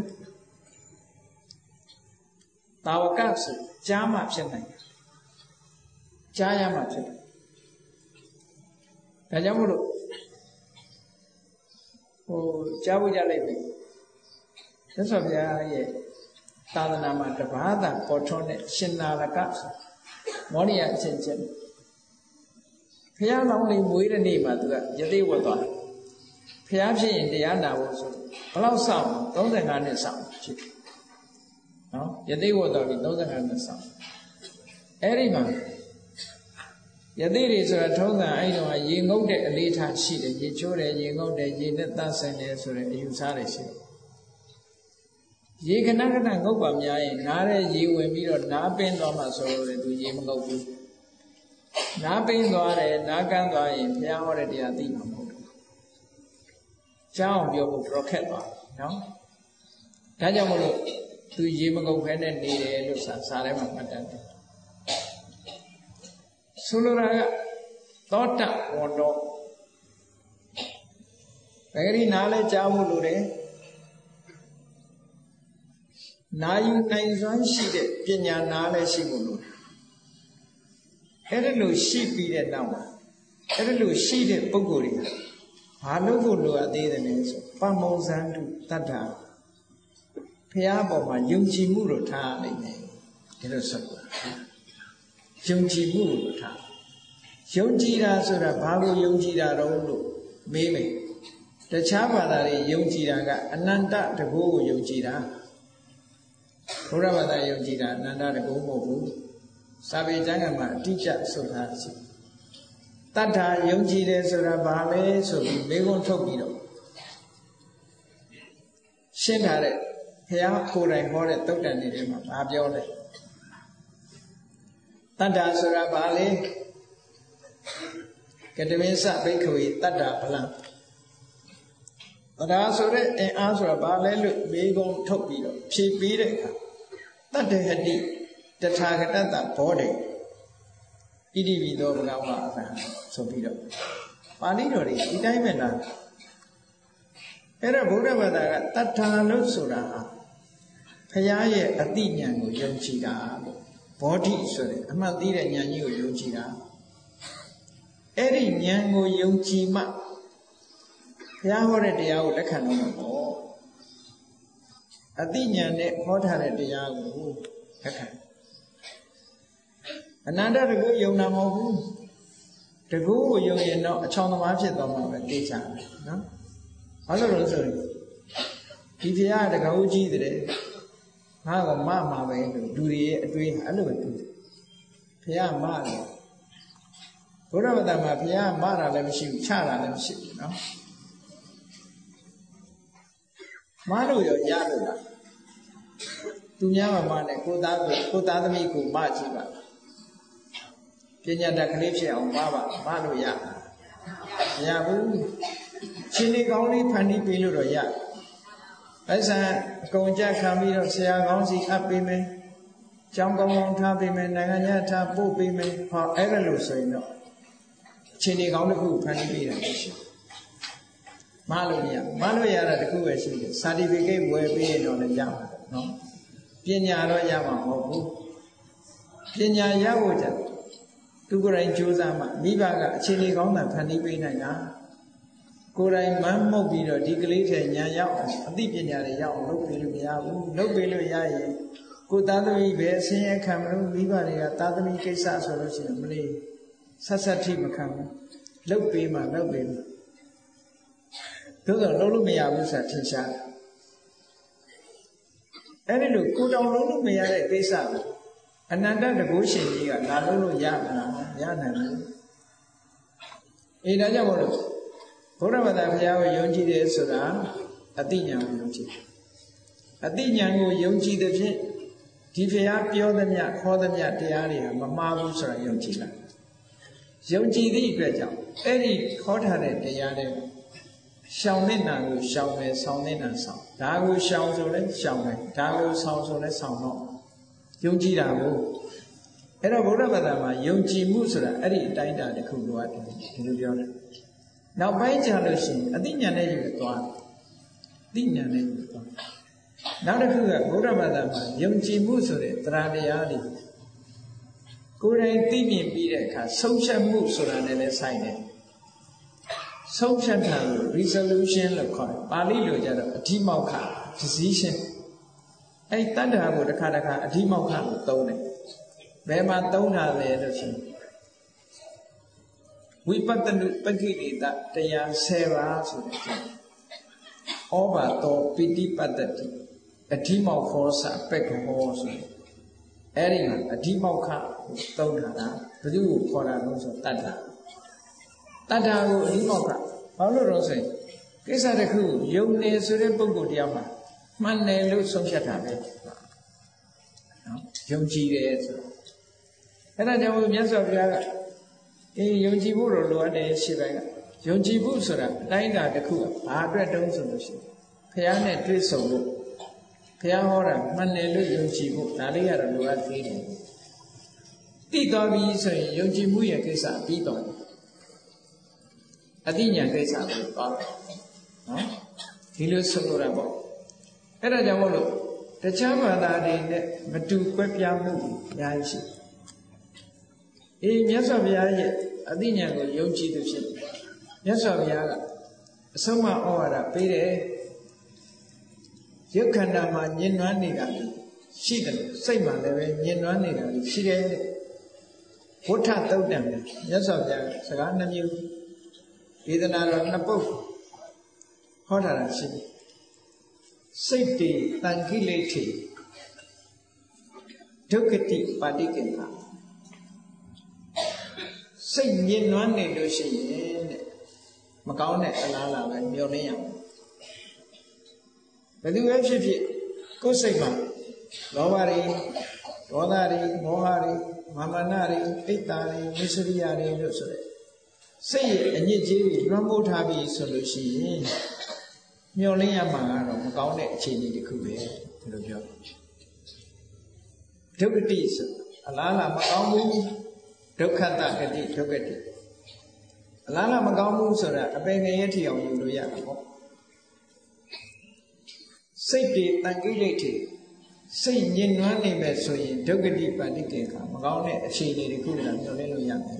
တာဝကဆိုကြားမှဖြစ်နိုင်တယ်ကြားရမှဖြစ်တယ်ဒါကြောင့်မို့လို့ဟိုကြားဖို့ကြလိုက်ပြီမြတ်စွာဘုရားရဲ့သာသနာမှာတပါးသာပေါ်ထွန်းတဲ့ရှင်နာရကမောရိယအချင်းချင်းဘုရားလောင်းလေးမွေးတဲ့နေ့မှာသူကယသိဝတ်သွားတယ်ဘုရားဖြစ်ရင်တရားနာဖို့ဆိုဘယ်လောက်ဆောင်သုံးဆယ်ငါးနှစ်ဆောင်ဖြစ်နော်ယသိဝတ်သွားပြီးသုံးဆယ်ငါးနှစ်ဆောင်အဲ့ဒီမှာယသိတွေဆိုတာထုံးစံအဲ့တော့ရေငုတ်တဲ့အလေးထားရှိတယ်ရေချိုးတယ်ရေငုတ်တယ်ရေနဲ့သတ်ဆင်တယ်ဆိုတဲ့အယူဆတွေရှိတယ်ရေခဏခဏငုတ်ပါများရင်နားတဲ့ရေဝင်ပြီးတော့နားပင်းသွားမှဆိုလို့လေသူရေမငုတ်ဘူးနားပင်းသွားတယ်နားကန်းသွားရင်ဘုရားဟောတဲ့တရားသိမှာမဟုတ်ဘူးကြောင်းပြောဖို့တော်ခက်သွားနော်ဒါကြောင့်မလို့သူရေမငုတ်ဖဲနဲ့နေတယ်လို့စာစာထဲမှာမှတ်တတ်တယ်ဆိုလိုတာကသောတဝန္တောဘယ်ကလေးနားလဲကြားဖို့လိုတယ်နာယူနိုင်စွမ်းရှိတဲ့ပညာနားလည်းရှိဖို့လိုတယ်အဲ့ဒါလို့ရှိပြီးတဲ့နောက်မှာအဲ့ဒါလို့ရှိတဲ့ပုဂ္ဂိုလ်တွေဘာလို့ဖို့လိုအပ်သေးတယ်လဲဆိုပမုံဇန္တုတတ္ထာဘုရားပေါ်မှာယုံကြည်မှုလို့ထားနိုင်တယ်ဒီလိုဆိုပါယုံကြည်မှုလို့ထားယုံကြည်တာဆိုတာဘာကိုယုံကြည်တာတော့လို့မေးမယ်တခြားဘာသာတွေယုံကြည်တာကအနန္တတကူကိုယုံကြည်တာဘုရားဘာသာယုံကြည်တာအနန္တတကူမဟုတ်ဘူးစာပေကျမ်းကမှာအတိအကျဆိုတာရှိတတ္ထာယုံကြည်တယ်ဆိုတာဘာလဲဆိုပြီးမေးခွန်းထုတ်ပြီးတော့ရှင်းထားတဲ့ဘုရားကိုယ်တိုင်ဟောတဲ့သုတ်တန်တွေထဲမှာဘာပြောလဲတတ္ထာဆိုတာဘာလဲကတမေသဘိက္ခဝေတတ္ထာဗလံတတ္ထာဆိုတဲ့အင်အားဆိုတာဘာလဲလို့မေးခွန်းထုတ်ပြီးတော့ဖြေပေးတဲ့အခါတတ္တဟတိတထာဂတတဘောဓိဣတိပိသောဘဂဝါအရဟံဆိုပြီးတော့ပါဠိတော်တွေဒီတိုင်းပဲလားအဲ့တော့ဗုဒ္ဓဘာသာကတတ္ထာလို့ဆိုတာဟာဘုရားရဲ့အတိညာဏ်ကိုယုံကြည်တာလို့ဘောဓိဆိုတဲ့အမှန်သိတဲ့ဉာဏ်ကြီးကိုယုံကြည်တာအဲ့ဒီဉာဏ်ကိုယုံကြည်မှဘုရားဟောတဲ့တရားကိုလက်ခံတော့မှာပေါ့အတိဉာဏ်နဲ့ဟောထားတဲ့တရားကိုလက်ခံအနန္တတကူယုံတာမဟုတ်ဘူးတကူကိုယုံရင်တော့အချောင်သမားဖြစ်သွားမှာပဲသိချာတယ်နော်ဘာလို့လဲဆိုရင်ဒီဘုရားတကူကြီးတဲ့ငါကမမှာပဲလို့လူတွေရဲ့အတွေးအဲ့လိုပဲတူတယ်ဘုရားမတယ်ဘုရားဘာသာမှာဘုရားမတာလည်းမရှိဘူးချတာလည်းမရှိဘူးနော်မလို့ရောရလို့လားသူများမမနဲ့ကိုသားကိုကိုသားသမီးကိုမကြည့်ပါပညာတတ်ကလေးဖြစ်အောင်မပါမလို့ရမရဘူးရှင်နေကောင်းလေးဖန်တီးပေးလို့တော့ရအဲ့ဆံအကုန်ကြခံပြီးတော့ဆရာကောင်းစီအပ်ပေးမယ်ကျောင်းကောင်းကောင်းထားပေးမယ်နိုင်ငံခြားထားပို့ပေးမယ်ဟောအဲ့ဒါလို့ဆိုရင်တော့အချိန်ကြီးကောင်းတစ်ခုဖန်တီးပေးတာရှိမလို့မရမလို့ရတာတစ်ခုပဲရှိတယ် certificate ဝယ်ပေးရင်တော့လည်းရမှာနော်ပညာတော့ရမှာမဟုတ်ဘူးပညာရဖို့ကြသူကိုယ်တိုင်ကြိုးစားမှမိဘကအချိန်ကြီးကောင်းတာဖန်တီးပေးနိုင်တာကိုယ်တိုင်မမ်းမှုတ်ပြီးတော့ဒီကလေးထဲညာရောက်အောင်အသိပညာတွေရောက်အောင်လုပ်ပေးလို့မရဘူးလုပ်ပေးလို့ရရင်ကိုသားသမီးပဲအဆင်းရဲခံမလို့မိဘတွေကသားသမီးကိစ္စဆိုလို့ရှိရင်မလေးဆက်ဆက်ထိမခံဘူးလုပ်ပေးမှလုပ်ပေးမှသို့သောလုပ်လို့မရဘူးဆိုတာထင်ရှားတယ်အဲ့ဒီလိုကိုတောင်လုံးလို့မရတဲ့ကိစ္စကိုအနန္တတကုရှင်ကြီးကလာလို့လို့ရမလားရနိုင်ဘူးအေးဒါကြောင့်မို့လို့ဘုရားဘာသာဘုရားကိုယုံကြည်တယ်ဆိုတာအတိညာကိုယုံကြည်အတိညာကိုယုံကြည်တဲ့ဖြင့်ဒီဘုရားပြောသမျှခေါ်သမျှတရားတွေကမမှားဘူးဆိုတာယုံကြည်လိုက်ယုံကြည်သည့်အတွက်ကြောင့်အဲ့ဒီခေါ်ထားတဲ့တရားတွေရှောင်နေတာကိုရှောင်မယ်ဆောင်နေတာဆောင်ဒါကိုရှောင်ဆိုလဲရှောင်မယ်ဒါကိုဆောင်ဆိုလဲဆောင်တော့ယုံကြည်တာကိုအဲ့တော့ဗုဒ္ဓဘာသာမှာယုံကြည်မှုဆိုတာအဲ့ဒီအတိုင်းအတာတစ်ခုလိုအပ်တယ်ဒီလိုပြောတယ်နောက်ပိုင်းကျလို့ရှိရင်အသိဉာဏ်နဲ့ယူသွားအသိဉာဏ်နဲ့ယူသွားနောက်တစ်ခုကဗုဒ္ဓဘာသာမှာယုံကြည်မှုဆိုတဲ့တရားတရားတွေကိုယ်တိုင်သိမြင်ပြီးတဲ့အခါဆုံးဖြတ်မှုဆိုတာနဲ့လည်းဆိုင်တယ်ဆုံးဖြတ်တာလို့ resolution လို့ခေါ်တယ်ပါဠိလိုကြတော့အဓိမောက္ခ decision အဲ့တတ္တာကိုတစ်ခါတစ်ခါအဓိမောက္ခလို့သုံးတယ်ဘယ်မှာသုံးတာလဲလို့ဆိုရင်ဝိပဿနာပက္ခိတိတတရားဆယ်ပါးဆိုတဲ့ဩဘာတောပိဋိပတ္တိအဓိမောက္ခောစပက္ခဟောဆိုတဲ့အဲ့ဒီမှာအဓိမောက္ခကိုသုံးတာကဘယ်သူကိုခေါ်တာလို့ဆိုတတ္တာတတ္တာကိုအဓိမောက္ခဘာလို့တော့ဆိုရင်ကိစ္စတစ်ခုယုံနေဆိုတဲ့ပုဂ္ဂိုလ်တရားမှာမှန်တယ်လို့ဆုံးဖြတ်တာပဲနော်ယုံကြည်တယ်ဆိုတော့အဲ့ဒါကြောင့်မြတ်စွာဘုရားကအေးယုံကြည်ဖို့တော့လိုအပ်တယ်ရှေ့ပိုင်းကယုံကြည်ဖို့ဆိုတာအတိုင်းအတာတစ်ခုကဘာအတွက်တုံးဆိုလို့ရှိရင်ဘုရားနဲ့တွေ့ဆုံလို့ဘုရားဟောတာမှန်တယ်လို့ယုံကြည်ဖို့ဒါလေးကတော့လိုအပ်သေးတယ်သိတော်ပြီဆိုရင်ယုံကြည်မှုရဲ့ကိစ္စပြီးတော့အသိဉာဏ်ကိစ္စကိုသွားတယ်နော်ဒီလိုဆိုလိုတာပေါ့အဲ့ဒါကြောင့်မို့လို့တခြားဘာသာတွေနဲ့မတူကွဲပြားမှုအများကြီးရှိအေးမြတ်စွာဘုရားရဲ့အသိဉာဏ်ကိုယုံကြည်သူဖြစ်မြတ်စွာဘုရားကအဆုံးမဩဝါဒပေးတယ်ရုပ်ခန္ဓာမှာညင်နွမ်းနေတာရှိတယ်စိတ်မှာလည်းပဲညင်နွမ်းနေတာရှိတယ်ဘုထသုတ်တံမြတ်စွာဘုရားစကားနှမျိုးဒေသနာတော်နှစ်ပုဒ်ဟောတာရှိတယ်စိတ်တည်တန်ခိလေထေဒုက္ခတိပါတိကေနာစိတ်ညင်နွမ်းနေလို့ရှိရင်တဲ့မကောင်းတဲ့အလားလာပဲမျောလင်းရအောင်ဘယ်သူပဲဖြစ်ဖြစ်ကိုယ်စိတ်မှာလောဘတွေဒေါသတွေမောဟတွေမာမနတွေအိတ်တာတွေမစ္စရိယတွေလို့ဆိုတဲ့စိတ်ရဲ့အညစ်အကြေးတွေလွှမ်းမိုးထားပြီးဆိုလို့ရှိရင်မျောလင်းရမှာကတော့မကောင်းတဲ့အခြေအနေတစ်ခုပဲဒီလိုပြောဒုက္ခတိဆိုအလားလာမကောင်းဘူးဒုက္ခတဂတိဒုက္ခတိအလားလာမကောင်းဘူးဆိုတာအပင်ငယ်ရထီအောင်ယူလို့ရတာပေါ့စိတ်တွေတန်ကိလေထေစိတ်ညင်နွမ်းနေမဲ့ဆိုရင်ဒုက္ခတိပါတိကေခမကောင်းတဲ့အခြေအနေတစ်ခုကမျောလင်းလို့ရမယ်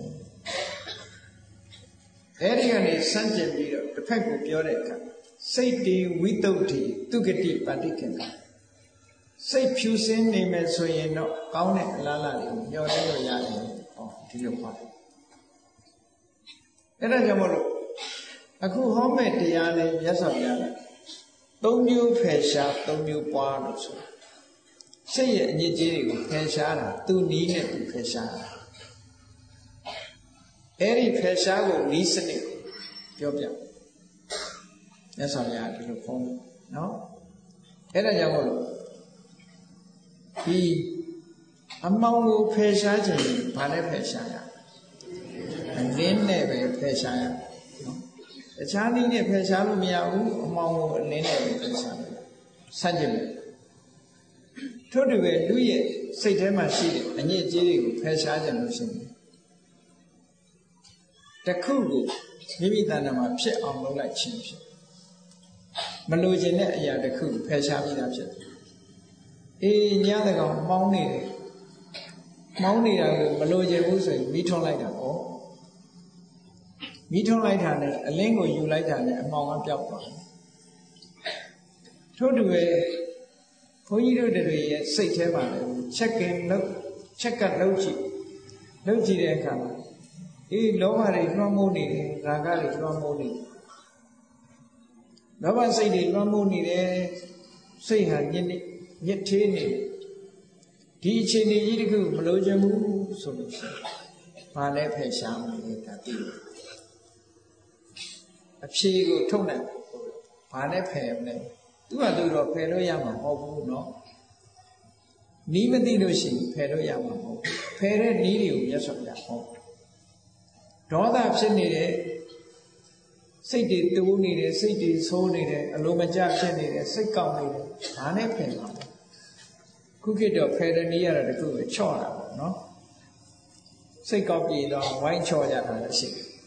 အဲဒီကနေစမ်းကျင်ပြီးတော့တစ်ဖက်ကိုပြောတဲ့အခါစိတ်တေဝိတုဒ္ဓိသူဂတိပါတိကေခစိတ်ဖြူစင်းနေမဲ့ဆိုရင်တော့ကောင်းတဲ့အလားလာတွေကိုမျောလင်းလို့ရတယ်ဟောဒီလိုပါအဲ့ဒါကြောင့်မလို့အခုဟောမဲ့တရားလေးမြတ်စွာဘုရားကသုံးမျိုးဖယ်ရှားသုံးမျိုးပွားလို့ဆိုစိတ်ရဲ့အညစ်အကြေးတွေကိုဖယ်ရှားတာသူနီးနဲ့သူဖယ်ရှားတာအဲ့ဒီဖယ်ရှားကိုနီးစနစ်ပြောပြမြတ်စွာဘုရားဒီလိုခေါ်တယ်နော်အဲ့ဒါကြောင့်မို့လို့ဒီအမောင်ကိုဖယ်ရှားခြင်းဘာနဲ့ဖယ်ရှားရအလင်းနဲ့ပဲဖယ်ရှားရနော်တခြားနည်းနဲ့ဖယ်ရှားလို့မရဘူးအမောင်ကိုအလင်းနဲ့ပဲဖယ်ရှားလို့ဆန့်ကျင်တယ်ထို့တူပဲလူရဲ့စိတ်ထဲမှာရှိတဲ့အညစ်အကြေးတွေကိုဖယ်ရှားခြင်းလို့ရှိရင်တခုကိုမိမိတဏ္ဍာမှာဖြစ်အောင်လုပ်လိုက်ခြင်းဖြစ်မလိုချင်တဲ့အရာတစ်ခုဖယ်ရှားပြီးသားဖြစ်တယ်အေးညတဲ့ကောင်မောင်းနေတယ်မောင်းနေတာကိုမလိုချင်ဘူးဆိုရင်မိထွန်းလိုက်တာပေါ့မိထွန်းလိုက်တာနဲ့အလင်းကိုယူလိုက်တာနဲ့အမောင်ကပျောက်သွားတယ်ထို့တူပဲဘုန်းကြီးတို့တွေရဲ့စိတ်ထဲမှာလည်းချက်ကင်လုပ်ချက်ကပ်လုပ်ကြည့်လုပ်ကြည့်တဲ့အခါမှာအေးလောဘတွေလွှမ်းမိုးနေတယ်ရာဂတွေလွှမ်းမိုးနေတယ်လောဘစိတ်တွေလွှမ်းမိုးနေတယ်စိတ်ဟာညစ်နေညစ်သေးနေဒီအခြေအနေကြီးတခုမလိုချင်ဘူးဆိုလို့ရှိရင်ဘာလဲဖယ်ရှားမလဲဒါသိတယ်အဖြေကိုထုတ်နိုင်ဘာနဲ့ဖယ်မလဲသူကသူတော့ဖယ်လို့ရမှာမဟုတ်ဘူးเนาะနီးမသိလို့ရှိရင်ဖယ်လို့ရမှာမဟုတ်ဖယ်တဲ့နီးတွေကိုမြတ်စွာဘုရားဟောဒေါသဖြစ်နေတဲ့စိတ်တွေတူးနေတယ်စိတ်တွေဆိုးနေတယ်အလိုမကျဖြစ်နေတယ်စိတ်ကောက်နေတယ်ဘာနဲ့ဖယ်မှာလဲခုခေတ်တော့ဖယ်တဲ့နီးရတာတခုပဲချော့တာပေါ့เนาะစိတ်ကောက်ပြေတော့ဝိုင်းချော့ကြတာလည်းရှိတယ်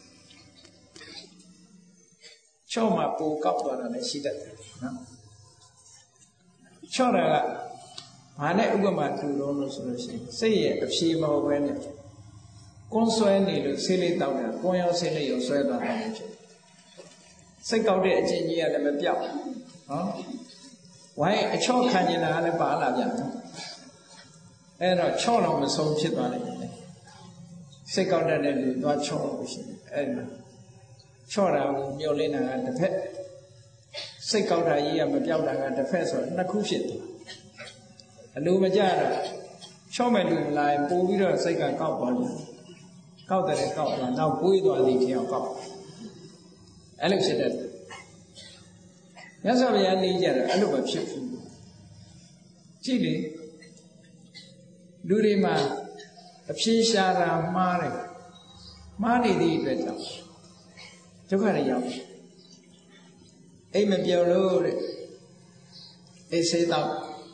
ချော့မှာပူကောက်သွားတာလည်းရှိတတ်တယ်နော်ချော့တာကဘာနဲ့ဥပမာတူတော့လို့ဆိုလို့ရှိရင်စိတ်ရဲ့အဖြေမဟုတ်ပဲနဲ့ကွန်းဆွဲနေလို့ဆေးလေးတောက်တာကွန်းရောဆေးလေးရောဆွဲသွားတာဖြစ်တယ်စိတ်ကောက်တဲ့အကျင့်ကြီးကလည်းမပြောက်နော်ဝိုင်းအချော့ခံနေတာကလည်းပါလာပြန်အဲ့တော့ချော့တော့မဆုံးဖြစ်သွားလိမ့်မယ်စိတ်ကောက်တဲ့လူသွားချော့လို့ရှိတယ်အဲ့ဒါချော့တာကိုမျောလင်းတာကတစ်ဖက်စိတ်ကောက်တာကြီးကမပြောက်တာကတစ်ဖက်ဆိုတော့နှစ်ခုဖြစ်တယ်အလိုမကျတော့ချော့မဲ့လူလာရင်ပို့ပြီးတော့စိတ်ကကောက်သွားတယ်ကောက်တယ်ကောက်သွားနောက်ပွေးသွားသည်ထင်အောင်ကောက်အဲ့လိုဖြစ်တတ်တယ်မြတ်စွာဘုရားနေကြတယ်အဲ့လိုမဖြစ်ဘူးကြည့်လေလူတွေမှာအဖြေရှာတာမှားတယ်မှားနေသည့်အတွက်ကြောင့်ဒုက္ခတွေရောက်အိမ်မပြောလို့တဲ့အိမ်ဆေးတော့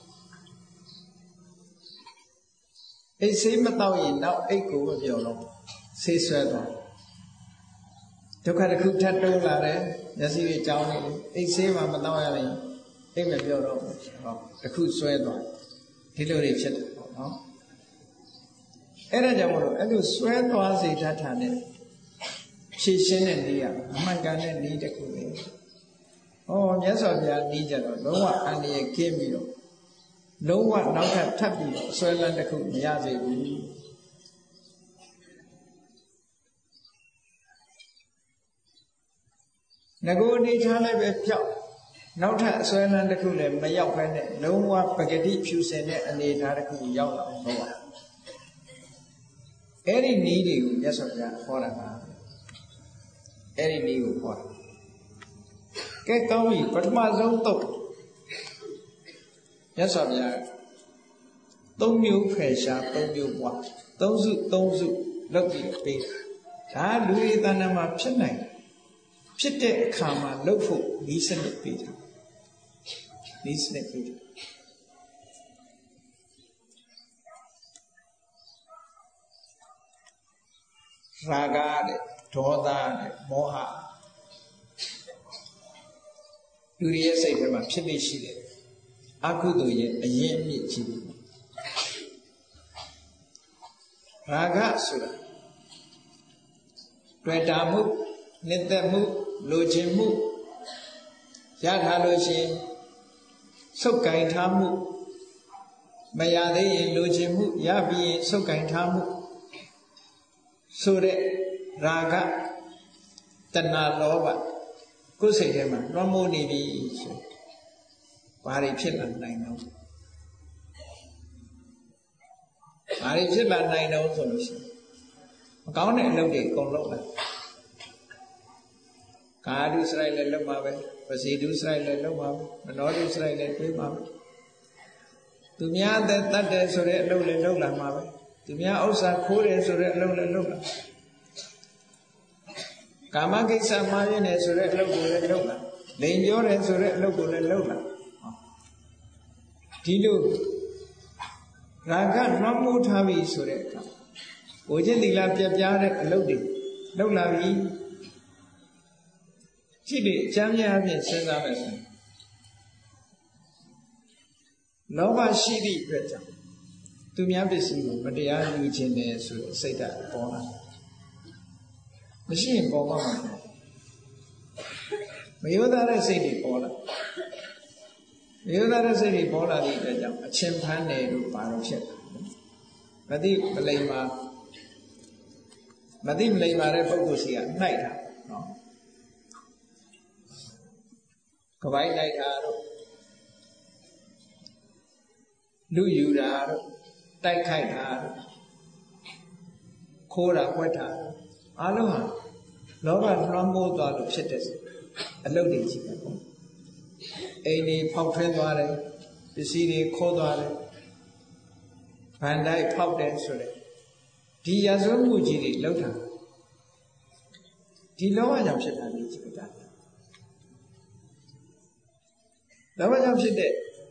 အိမ်ဆေးမတော့ရင်တော့အိမ်ကိုမပြောလို့ဆေးဆွဲသွားဒုက္ခတစ်ခုထပ်တိုးလာတယ်မျက်စိတွေကြောင်းနေတယ်အိမ်ဆေးမှမတော့ရရင်အိမ်မပြောတော့ဘူးဟောတစ်ခုဆွဲသွားဒီလိုတွေဖြစ်တယ်ပေါ့နော်အဲ့ဒါကြောင့်မလို့အဲ့လိုဆွဲသွားစေတတ်တာနဲ့ဖြည့်ရှင်းတဲ့နေရာအမှန်ကန်တဲ့နေတစ်ခုပဲဟောမြတ်စွာဘုရားနေကြတော့လုံးဝအန္တရာယ်ကင်းပြီးတော့လုံးဝနောက်ထပ်ထပ်ပြီးတော့ဆွဲလန်းတစ်ခုမရစေဘူးငကိုအနေထားလည်းပဲပြောက်နောက်ထပ်အစွဲလန်းတစ်ခုလည်းမရောက်ဘဲနဲ့လုံးဝပဂတိဖြူစင်တဲ့အနေထားတစ်ခုရောက်လာအောင်လုပ်ရအဲ့ဒီနည်းတွေကိုမြတ်စွာဘုရားဟောတာပါအဲ့ဒီနည်းကိုဟောတာကဲကောင်းပြီပထမဆုံးတော့မြတ်စွာဘုရားသုံးမျိုးဖယ်ရှားသုံးမျိုးပွားသုံးစုသုံးစုလုပ်ပြီးပေးတာဒါလူတွေတဏ္ဍာမှာဖြစ်နိုင်ဖြစ်တဲ့အခါမှာလုပ်ဖို့ဤစနစ်ပေးတာဤစနစ်ပေးတာရာဂတဲ့ဒေါသတဲ့မောဟလူတွေရဲ့စိတ်ထဲမှာဖြစ်နေရှိတယ်အကုသိုလ်ရဲ့အရင်အမြစ်ကြီးရာဂဆိုတာတွေ့တာမှုနှစ်သက်မှုလိုချင်မှုရထားလို့ရှိရင်စုပ်ကင်ထားမှုမရသေးရင်လိုချင်မှုရပြီးရင်စုပ်ကင်ထားမှုဆိုတဲ့ရာဂတဏှာလောဘကိုယ်စိတ်ထဲမှာလွှမ်းမိုးနေပြီဆိုဘာတွေဖြစ်လာနိုင်တော့ဘာတွေဖြစ်လာနိုင်တော့ဆိုလို့ရှိရင်မကောင်းတဲ့အလုပ်တွေအကုန်လုပ်လာကာဒုစရိုက်လည်းလုပ်မှာပဲပစီဒုစရိုက်လည်းလုပ်မှာပဲမနောဒုစရိုက်လည်းတွေးမှာပဲသူများသက်တတ်တယ်ဆိုတဲ့အလုပ်လည်းလုပ်လာမှာပဲသူများဥစ္စာခိုးတယ်ဆိုတဲ့အလုပ်လည်းလုပ်လာကာမကိစ္စမှားရနေဆိုတဲ့အလုပ်ကိုလည်းလုပ်လာလိန်ပြောတယ်ဆိုတဲ့အလုပ်ကိုလည်းလုပ်လာဒီလိုရာဂလွှမ်းမိုးထားပြီဆိုတဲ့အခါဘုရားသီလပြပြတဲ့အလုပ်တွေလုပ်လာပြီကြည့်လေအကျမ်းများအဖြစ်စဉ်းစားမယ်ဆိုရင်လောဘရှိသည့်အတွက်ကြောင့်သူများပစ္စည်းကိုမတရားယူခြင်းနဲ့ဆိုတဲ့စိတ်ဓာတ်ပေါ်လာမရှိရင်ပေါ်မှာမယောသားတဲ့စိတ်တွေပေါ်လာမယောသားတဲ့စိတ်တွေပေါ်လာသည့်အတွက်ကြောင့်အချင်းဖမ်းတယ်လို့ပါတော့ဖြစ်တယ်မသိမလိမ္မာမသိမလိမ္မာတဲ့ပုဂ္ဂိုလ်စီကနှိုက်တာနော်ကပိုင်းလိုက်တာတော့လူယူတာတော့တိုက်ခိုက်တာတော့ခိုးတာကွက်တာအားလုံးဟာလောဘလွှမ်းမိုးသွားလို့ဖြစ်တဲ့အလုပ်တွေကြီးပဲပေါ့အိမ်တွေဖောက်ထွင်းသွားတယ်ပစ္စည်းတွေခိုးသွားတယ်ဗန်တိုက်ဖောက်တယ်ဆိုတဲ့ဒီရာဇဝတ်မှုကြီးတွေလောက်တာဒီလောဘကြောင့်ဖြစ်တာလေးကြီးပဲဒါလောဘကြောင့်ဖြစ်တဲ့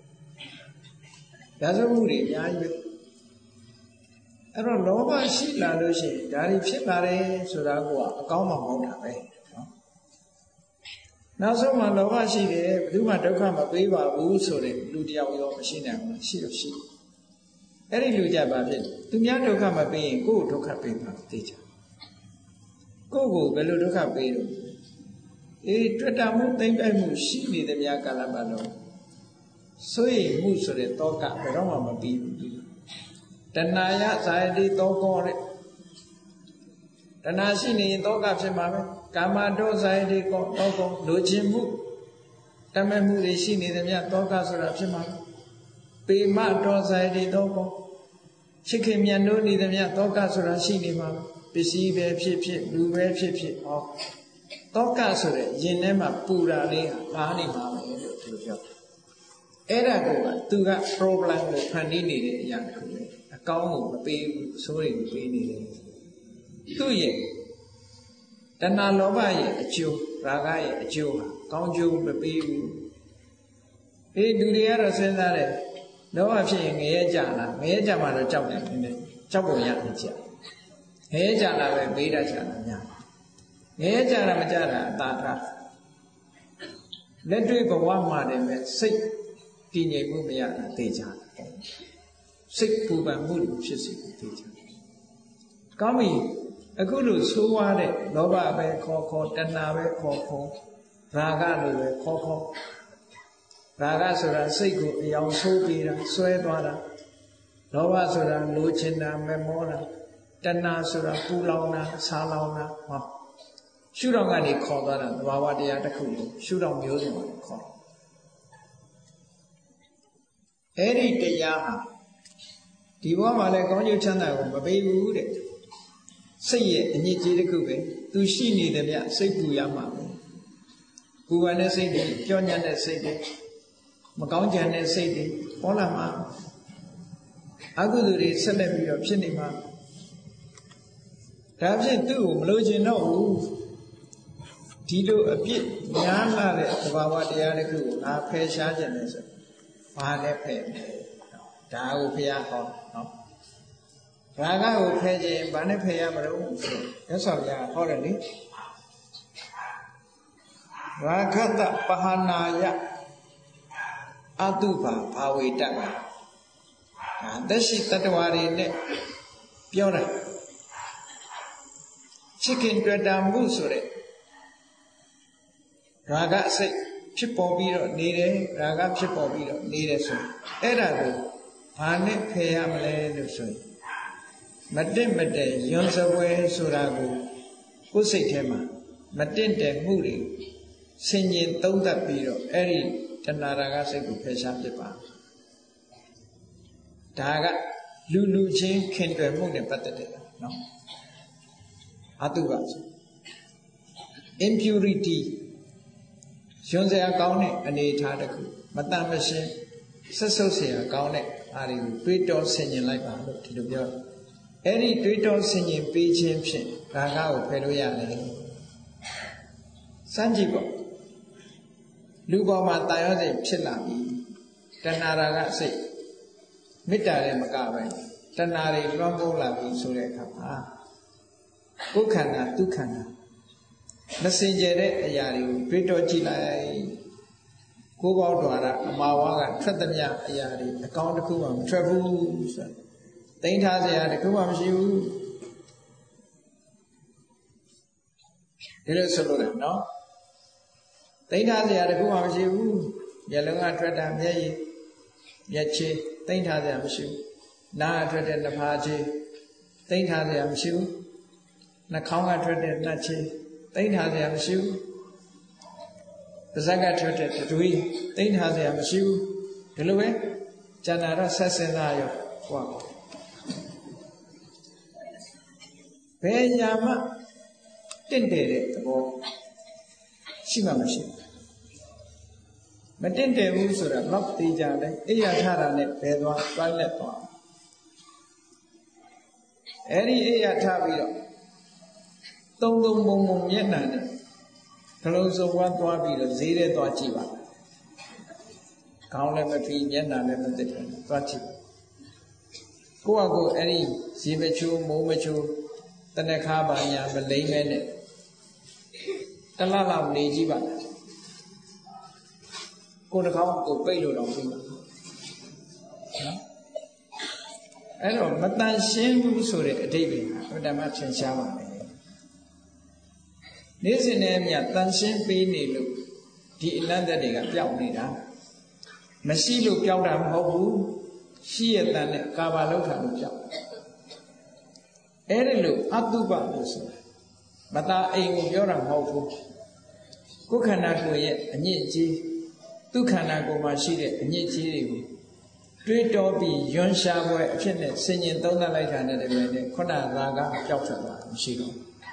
ရာဇဝတ်မှုတွေအများကြီးပဲအဲ့တော့လောဘရှိလာလို့ရှိရင်ဒါတွေဖြစ်လာတယ်ဆိုတာကအကောင်းမှမဟုတ်တာပဲနော်နောက်ဆုံးမှလောဘရှိတယ်ဘယ်သူမှဒုက္ခမပေးပါဘူးဆိုတဲ့လူတယောက်ရောမရှိနိုင်ဘူးရှိတော့ရှိအဲ့ဒီလူကြပါဖြစ်သူများဒုက္ခမပေးရင်ကိုယ့်ကိုဒုက္ခပေးမှာသိချာကိုယ့်ကိုဘယ်လိုဒုက္ခပေးလို့အေးတွေ့တာမှုသိမ့်ပိုက်မှုရှိနေတဲ့များကာလပတ်လုံးဆိုရင်မှုဆိုတဲ့တောကဘယ်တော့မှမပြီးဘူးတဏှာယဇာတိတောကောတဲ့တဏှာရှိနေရင်တောကဖြစ်မှာပဲကာမတောဇာတိကောတောကောလိုချင်မှုတမဲ့မှုတွေရှိနေတဲ့များတောကဆိုတာဖြစ်မှာပေမတောဇာတိတောကောချစ်ခင်မြတ်နိုးနေတဲ့များတောကဆိုတာရှိနေမှာပစ္စည်းပဲဖြစ်ဖြစ်လူပဲဖြစ်ဖြစ်ဟောတောကဆိုတဲ့ရင်ထဲမှာပူတာလေးဟာပါနေမှာပဲလို့ဒီလိုပြောအဲ့ဒါကသူက problem ကိုဖန်တီးနေတဲ့အရာတစ်ခုပဲအကောင်းကိုမပေးဘူးအဆိုးတွေကိုပေးနေတယ်သူ့ရဲ့တဏှာလောဘရဲ့အကျိုးရာဂရဲ့အကျိုးဟာကောင်းကျိုးမပေးဘူးအေးလူတွေကတော့စဉ်းစားတယ်လောဘဖြစ်ရင်ငရဲကြလားငရဲကြမှာတော့ကြောက်တယ်နည်းနည်းကြောက်ပုံရနေကြငရဲကြလားပဲမေးတတ်ကြတာများငရဲကြတာမကြတာအတာထားလက်တွေ့ဘဝမှာတည်းမဲ့စိတ်တည်ငြိမ်မှုမရတာသိကြတယ်စိတ်ပူပန်မှုဖြစ်စေသိကြတယ်ကောင်းပြီအခုလိုဆိုးဝါးတဲ့လောဘပဲခေါ်ခေါ်တဏှာပဲခေါ်ခေါ်ရာဂလိုပဲခေါ်ခေါ်ရာဂဆိုတာစိတ်ကိုအယောင်ဆိုးပေးတာဆွဲသွားတာလောဘဆိုတာလိုချင်တာမမောတာတဏှာဆိုတာပူလောင်တာဆာလောင်တာဟောရှုထောင့်ကနေခေါ်သွားတာသဘာဝတရားတစ်ခုလို့ရှုထောင့်မျိုးစုံကိုခေါ်အဲ့ဒီတရားဟာဒီဘဝမှာလည်းကောင်းကျိုးချမ်းသာကိုမပေးဘူးတဲ့စိတ်ရဲ့အညစ်အကြေးတစ်ခုပဲသူရှိနေတယ်ဗျစိတ်ပူရမှာပဲပူပန်တဲ့စိတ်တွေကြောညံ့တဲ့စိတ်တွေမကောင်းကြံတဲ့စိတ်တွေပေါ်လာမှာအကုသိုလ်တွေဆက်လက်ပြီးတော့ဖြစ်နေမှာဒါဖြင့်သူ့ကိုမလို့ချင်တော့ဘူးဒီလိုအပြစ်များလာတဲ့သဘာဝတရားတစ်ခုကိုငါဖယ်ရှားခြင်းလဲဆိုဘာနဲ့ဖယ်မလဲဒါကိုဖျားဟောနော်ရာဂကိုဖယ်ခြင်းဘာနဲ့ဖယ်ရမလို့ဆိုရသော်ဗျာဟောတယ်လေရာဂတပဟာနာယအတုပါဘာဝေတ္တဒါသက်ရှိတတ္တဝါတွေနဲ့ပြောတာချစ်ခင်တွေ့တာမှုဆိုတဲ့ရာဂစိတ်ဖြစ်ပေါ်ပြီးတော့နေတယ်ရာဂဖြစ်ပေါ်ပြီးတော့နေတယ်ဆိုအဲ့ဒါကိုဘာနဲ့ဖယ်ရမလဲလို့ဆိုရင်မတင့်မတဲယွန်းစပွဲဆိုတာကိုကိုယ်စိတ်ထဲမှာမတင့်တယ်မှုတွေဆင်ញင်သုံးသပ်ပြီးတော့အဲ့ဒီတဏှာရာဂစိတ်ကိုဖယ်ရှားပြပါဒါကလူလူချင်းခင်တွယ်မှုနဲ့ပတ်သက်တယ်နော်အတုပါဆို impurity ရွှန်းစရာကောင်းတဲ့အနေအထားတစ်ခုမတန်မရှင်းဆက်ဆုပ်เสียကောင်းတဲ့အားတွေကိုတွေးတောဆင်ញင်လိုက်ပါလို့ဒီလိုပြောအဲ့ဒီတွေးတောဆင်ញင်ပေးခြင်းဖြင့်ရာဂကိုဖယ်လို့ရတယ်စမ်းကြည့်ပေါ့လူပေါ်မှာတာယောစိတ်ဖြစ်လာပြီတဏှာရာဂစိတ်မေတ္တာလည်းမကပဲတဏှာတွေလွှမ်းမိုးလာပြီဆိုတဲ့အခါမှာကိုယ်ခန္ဓာဒုက္ခန္ဓာမစင်ကြယ်တဲ့အရာတွေကိုတွေးတောကြည့်လိုက်ကိုယ်ပေါက်တော်ရအမာဝါကထွက်သမျှအရာတွေအကောင်းတစ်ခုမှမထွက်ဘူးဆိုတိမ့်ထားစရာတစ်ခုမှမရှိဘူးဒီလိုဆိုလို့လည်းနော်တိမ့်ထားစရာတစ်ခုမှမရှိဘူးမျက်လုံးကထွက်တာမျက်ရည်မျက်ခြေတိမ့်ထားစရာမရှိဘူးနားထွက်တဲ့နှာဖားခြေတိမ့်ထားစရာမရှိဘူးနှာခေါင်းကထွက်တဲ့နှာခြေတိမ့်ထားစရာမရှိဘူးပါးစပ်ကထွက်တဲ့တွေးတိမ့်ထားစရာမရှိဘူးဒီလိုပဲကျန်တာတော့ဆက်စင်သားရောဟောဘယ်ညာမှတင့်တယ်တဲ့သဘောရှိမှမရှိဘူးမတင့်တယ်ဘူးဆိုတာတော့သိကြတယ်အိယာထတာနဲ့ဘယ်သွားတွိုင်းလက်သွားအဲ့ဒီအိယာထပြီးတော့သုံးသုံးပုံပုံမျက်နှာနဲ့ကလုံးစုံဝါသွားပြီးတော့ဈေးထဲသွားကြည့်ပါခေါင်းလည်းမဖီးမျက်နှာလည်းမသိတယ်သွားကြည့်ကိုယ့်အကိုအဲ့ဒီဈေးမချိုးမိုးမချိုးတနခါပါညာမလိမ့်မဲနဲ့တလလောက်နေကြည့်ပါကိုယ်တစ်ခေါက်ကိုပိတ်လို့တော့ပြီးပါနော်အဲ့တော့မတန်ရှင်းဘူးဆိုတဲ့အဓိပ္ပာယ်ဟာဓမ္မထင်ရှားပါမယ်နေ့စဉ်နဲ့အမျှတန်ရှင်းပေးနေလို့ဒီအနတ္တတွေကပျောက်နေတာမရှိလို့ပျောက်တာမဟုတ်ဘူးရှိရတဲ့နဲ့ကာဘာလောက်တာလို့ပျောက်အဲ့ဒီလိုအတုပလို့ဆိုတာမသာအိမ်ကိုပြောတာမဟုတ်ဘူးကိုယ်ခန္ဓာကိုယ်ရဲ့အညစ်အကြေးသူခန္ဓာကိုယ်မှာရှိတဲ့အညစ်အကြေးတွေကိုတွေးတောပြီးယွန်းရှားပွဲအဖြစ်နဲ့ဆင်ញင်သုံးသပ်လိုက်တာနဲ့တည်းပဲခုနသာကပျောက်ထွက်သွားမရှိတော့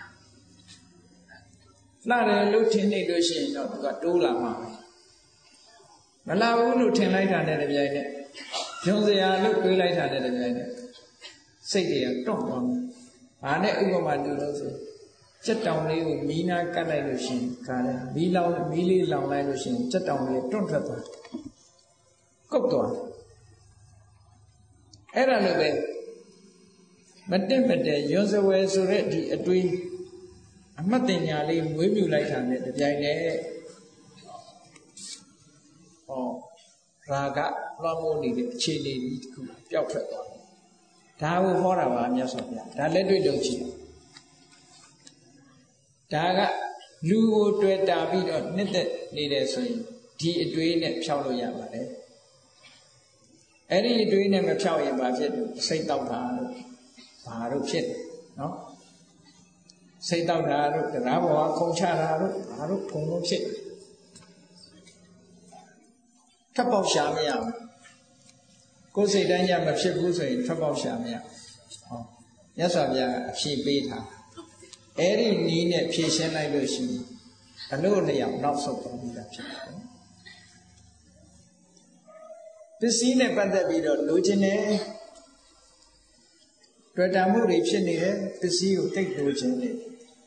လှတယ်လို့ထင်နေလို့ရှိရင်တော့သူကတိုးလာမှာပဲမလာဘူးလို့ထင်လိုက်တာနဲ့တည်းပဲနဲ့ယွန်းစရာလို့တွေးလိုက်တာနဲ့တည်းပဲနဲ့စိတ်တွေကတွန့်သွားမှာဘာနဲ့ဥပမာတူလို့ဆိုစက်တောင်လေးကိုမီးနာကတ်လိုက်လို့ရှိရင်ခါတယ်မီးလောင်မီးလေးလောင်လိုက်လို့ရှိရင်စက်တောင်လေးတွန့်ထွက်သွားကုတ်သွားအဲ့ဒါလိုပဲမတက်မတက်ရွန်စဝဲဆိုတဲ့ဒီအတွေးအမှတ်တင်ညာလေးမွေးမြူလိုက်တာနဲ့တပြိုင်တည်းဟောရာဂလွှမ်းမိုးနေတဲ့အခြေအနေကြီးတစ်ခုပျောက်ထွက်သွားဒါကိုဟောတာပါမြတ်စွာဘုရားဒါလက်တွေ့လုပ်ကြည့်ဒါကလူကိုတွေ့တာပြီးတော့နှစ်သက်နေတယ်ဆိုရင်ဒီအတွေးနဲ့ဖြောက်လို့ရပါတယ်အဲ့ဒီအတွေးနဲ့မဖြောက်ရင်ဘာဖြစ်လို့စိတ်တောက်တာလို့ဘာလို့ဖြစ်နော်စိတ်တောက်တာလို့တရားဘောကခုံချတာလို့ဘာလို့ခုံလို့ဖြစ်ထပ်ပေါက်ရှာမရဘူးကိုယ်စိတ်တိုင်းကြမဖြစ်ဘူးဆိုရင်ထပ်ပေါက်ရှာမရဟောမြတ်စွာဘုရားအဖြေပေးထားအဲ့ဒီနီးနဲ့ဖြေရှင်းလိုက်လို့ရှိရင်အလို့လျောက်နောက်ဆုတ်သွားပြီးတာဖြစ်တယ်ပစ္စည်းနဲ့ပတ်သက်ပြီးတော့လိုချင်တယ်တွေ့တာမှုတွေဖြစ်နေတယ်ပစ္စည်းကိုတိတ်လိုချင်တယ်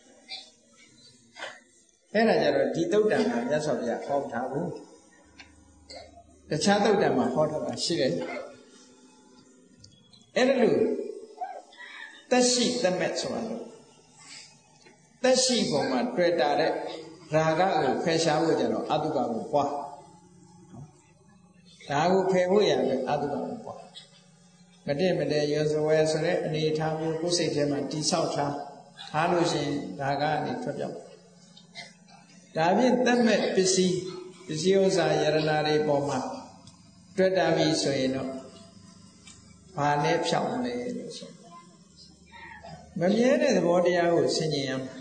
အဲ့ဒါကြတော့ဒီသုတ်တံမှာမြတ်စွာဘုရားဟောထားဘူးတခြားသုတ်တံမှာဟောထားတာရှိတယ်အဲ့ဒါလို့သက်ရှိသက်မဲ့ဆိုတာလို့သက်ရှိပုံမှာတွေ့တာတဲ့ရာဂကိုဖယ်ရှားဖို့ကြတော့အတုပကိုပွားဒါကိုဖယ်ဖို့ရတယ်အတုပကိုပွားမတည့်မတည့်ရွစဝဲဆိုတဲ့အနေအထားမျိုးကိုယ်စိတ်ထဲမှာတိဆောက်ထားထားလို့ရှိရင်ဒါကနေထွက်ပြောက်ဒါဖြင့်သက်မဲ့ပစ္စည်းပစ္စည်းဥစ္စာယရနာတွေပေါ်မှာတွေ့တာပြီဆိုရင်တော့ဘာနဲ့ဖြောက်မလဲလို့ဆိုမမြဲတဲ့သဘောတရားကိုဆင်ခြင်ရမှာ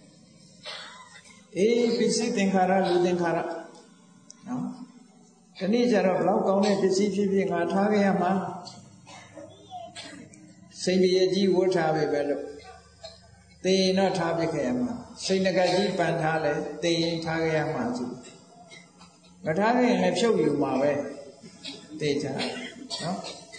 အေးပစ္စည်းသင်္ခါရလူသင်္ခါရနော်ဒီနေ့ကျတော့ဘလောက်ကောင်းတဲ့ပစ္စည်းဖြစ်ဖြစ်ငါထားခဲ့ရမှာစိတ်ရည်ကြီးဝတ်ထားပဲပဲလို့သေရင်တော့ထားပြခဲ့ရမှာစိတ်ငကကြီးပန်ထားလဲသေရင်ထားခဲ့ရမှာကြည့်မထားခဲ့ရင်လည်းဖြုတ်ယူမှာပဲသေချာနော်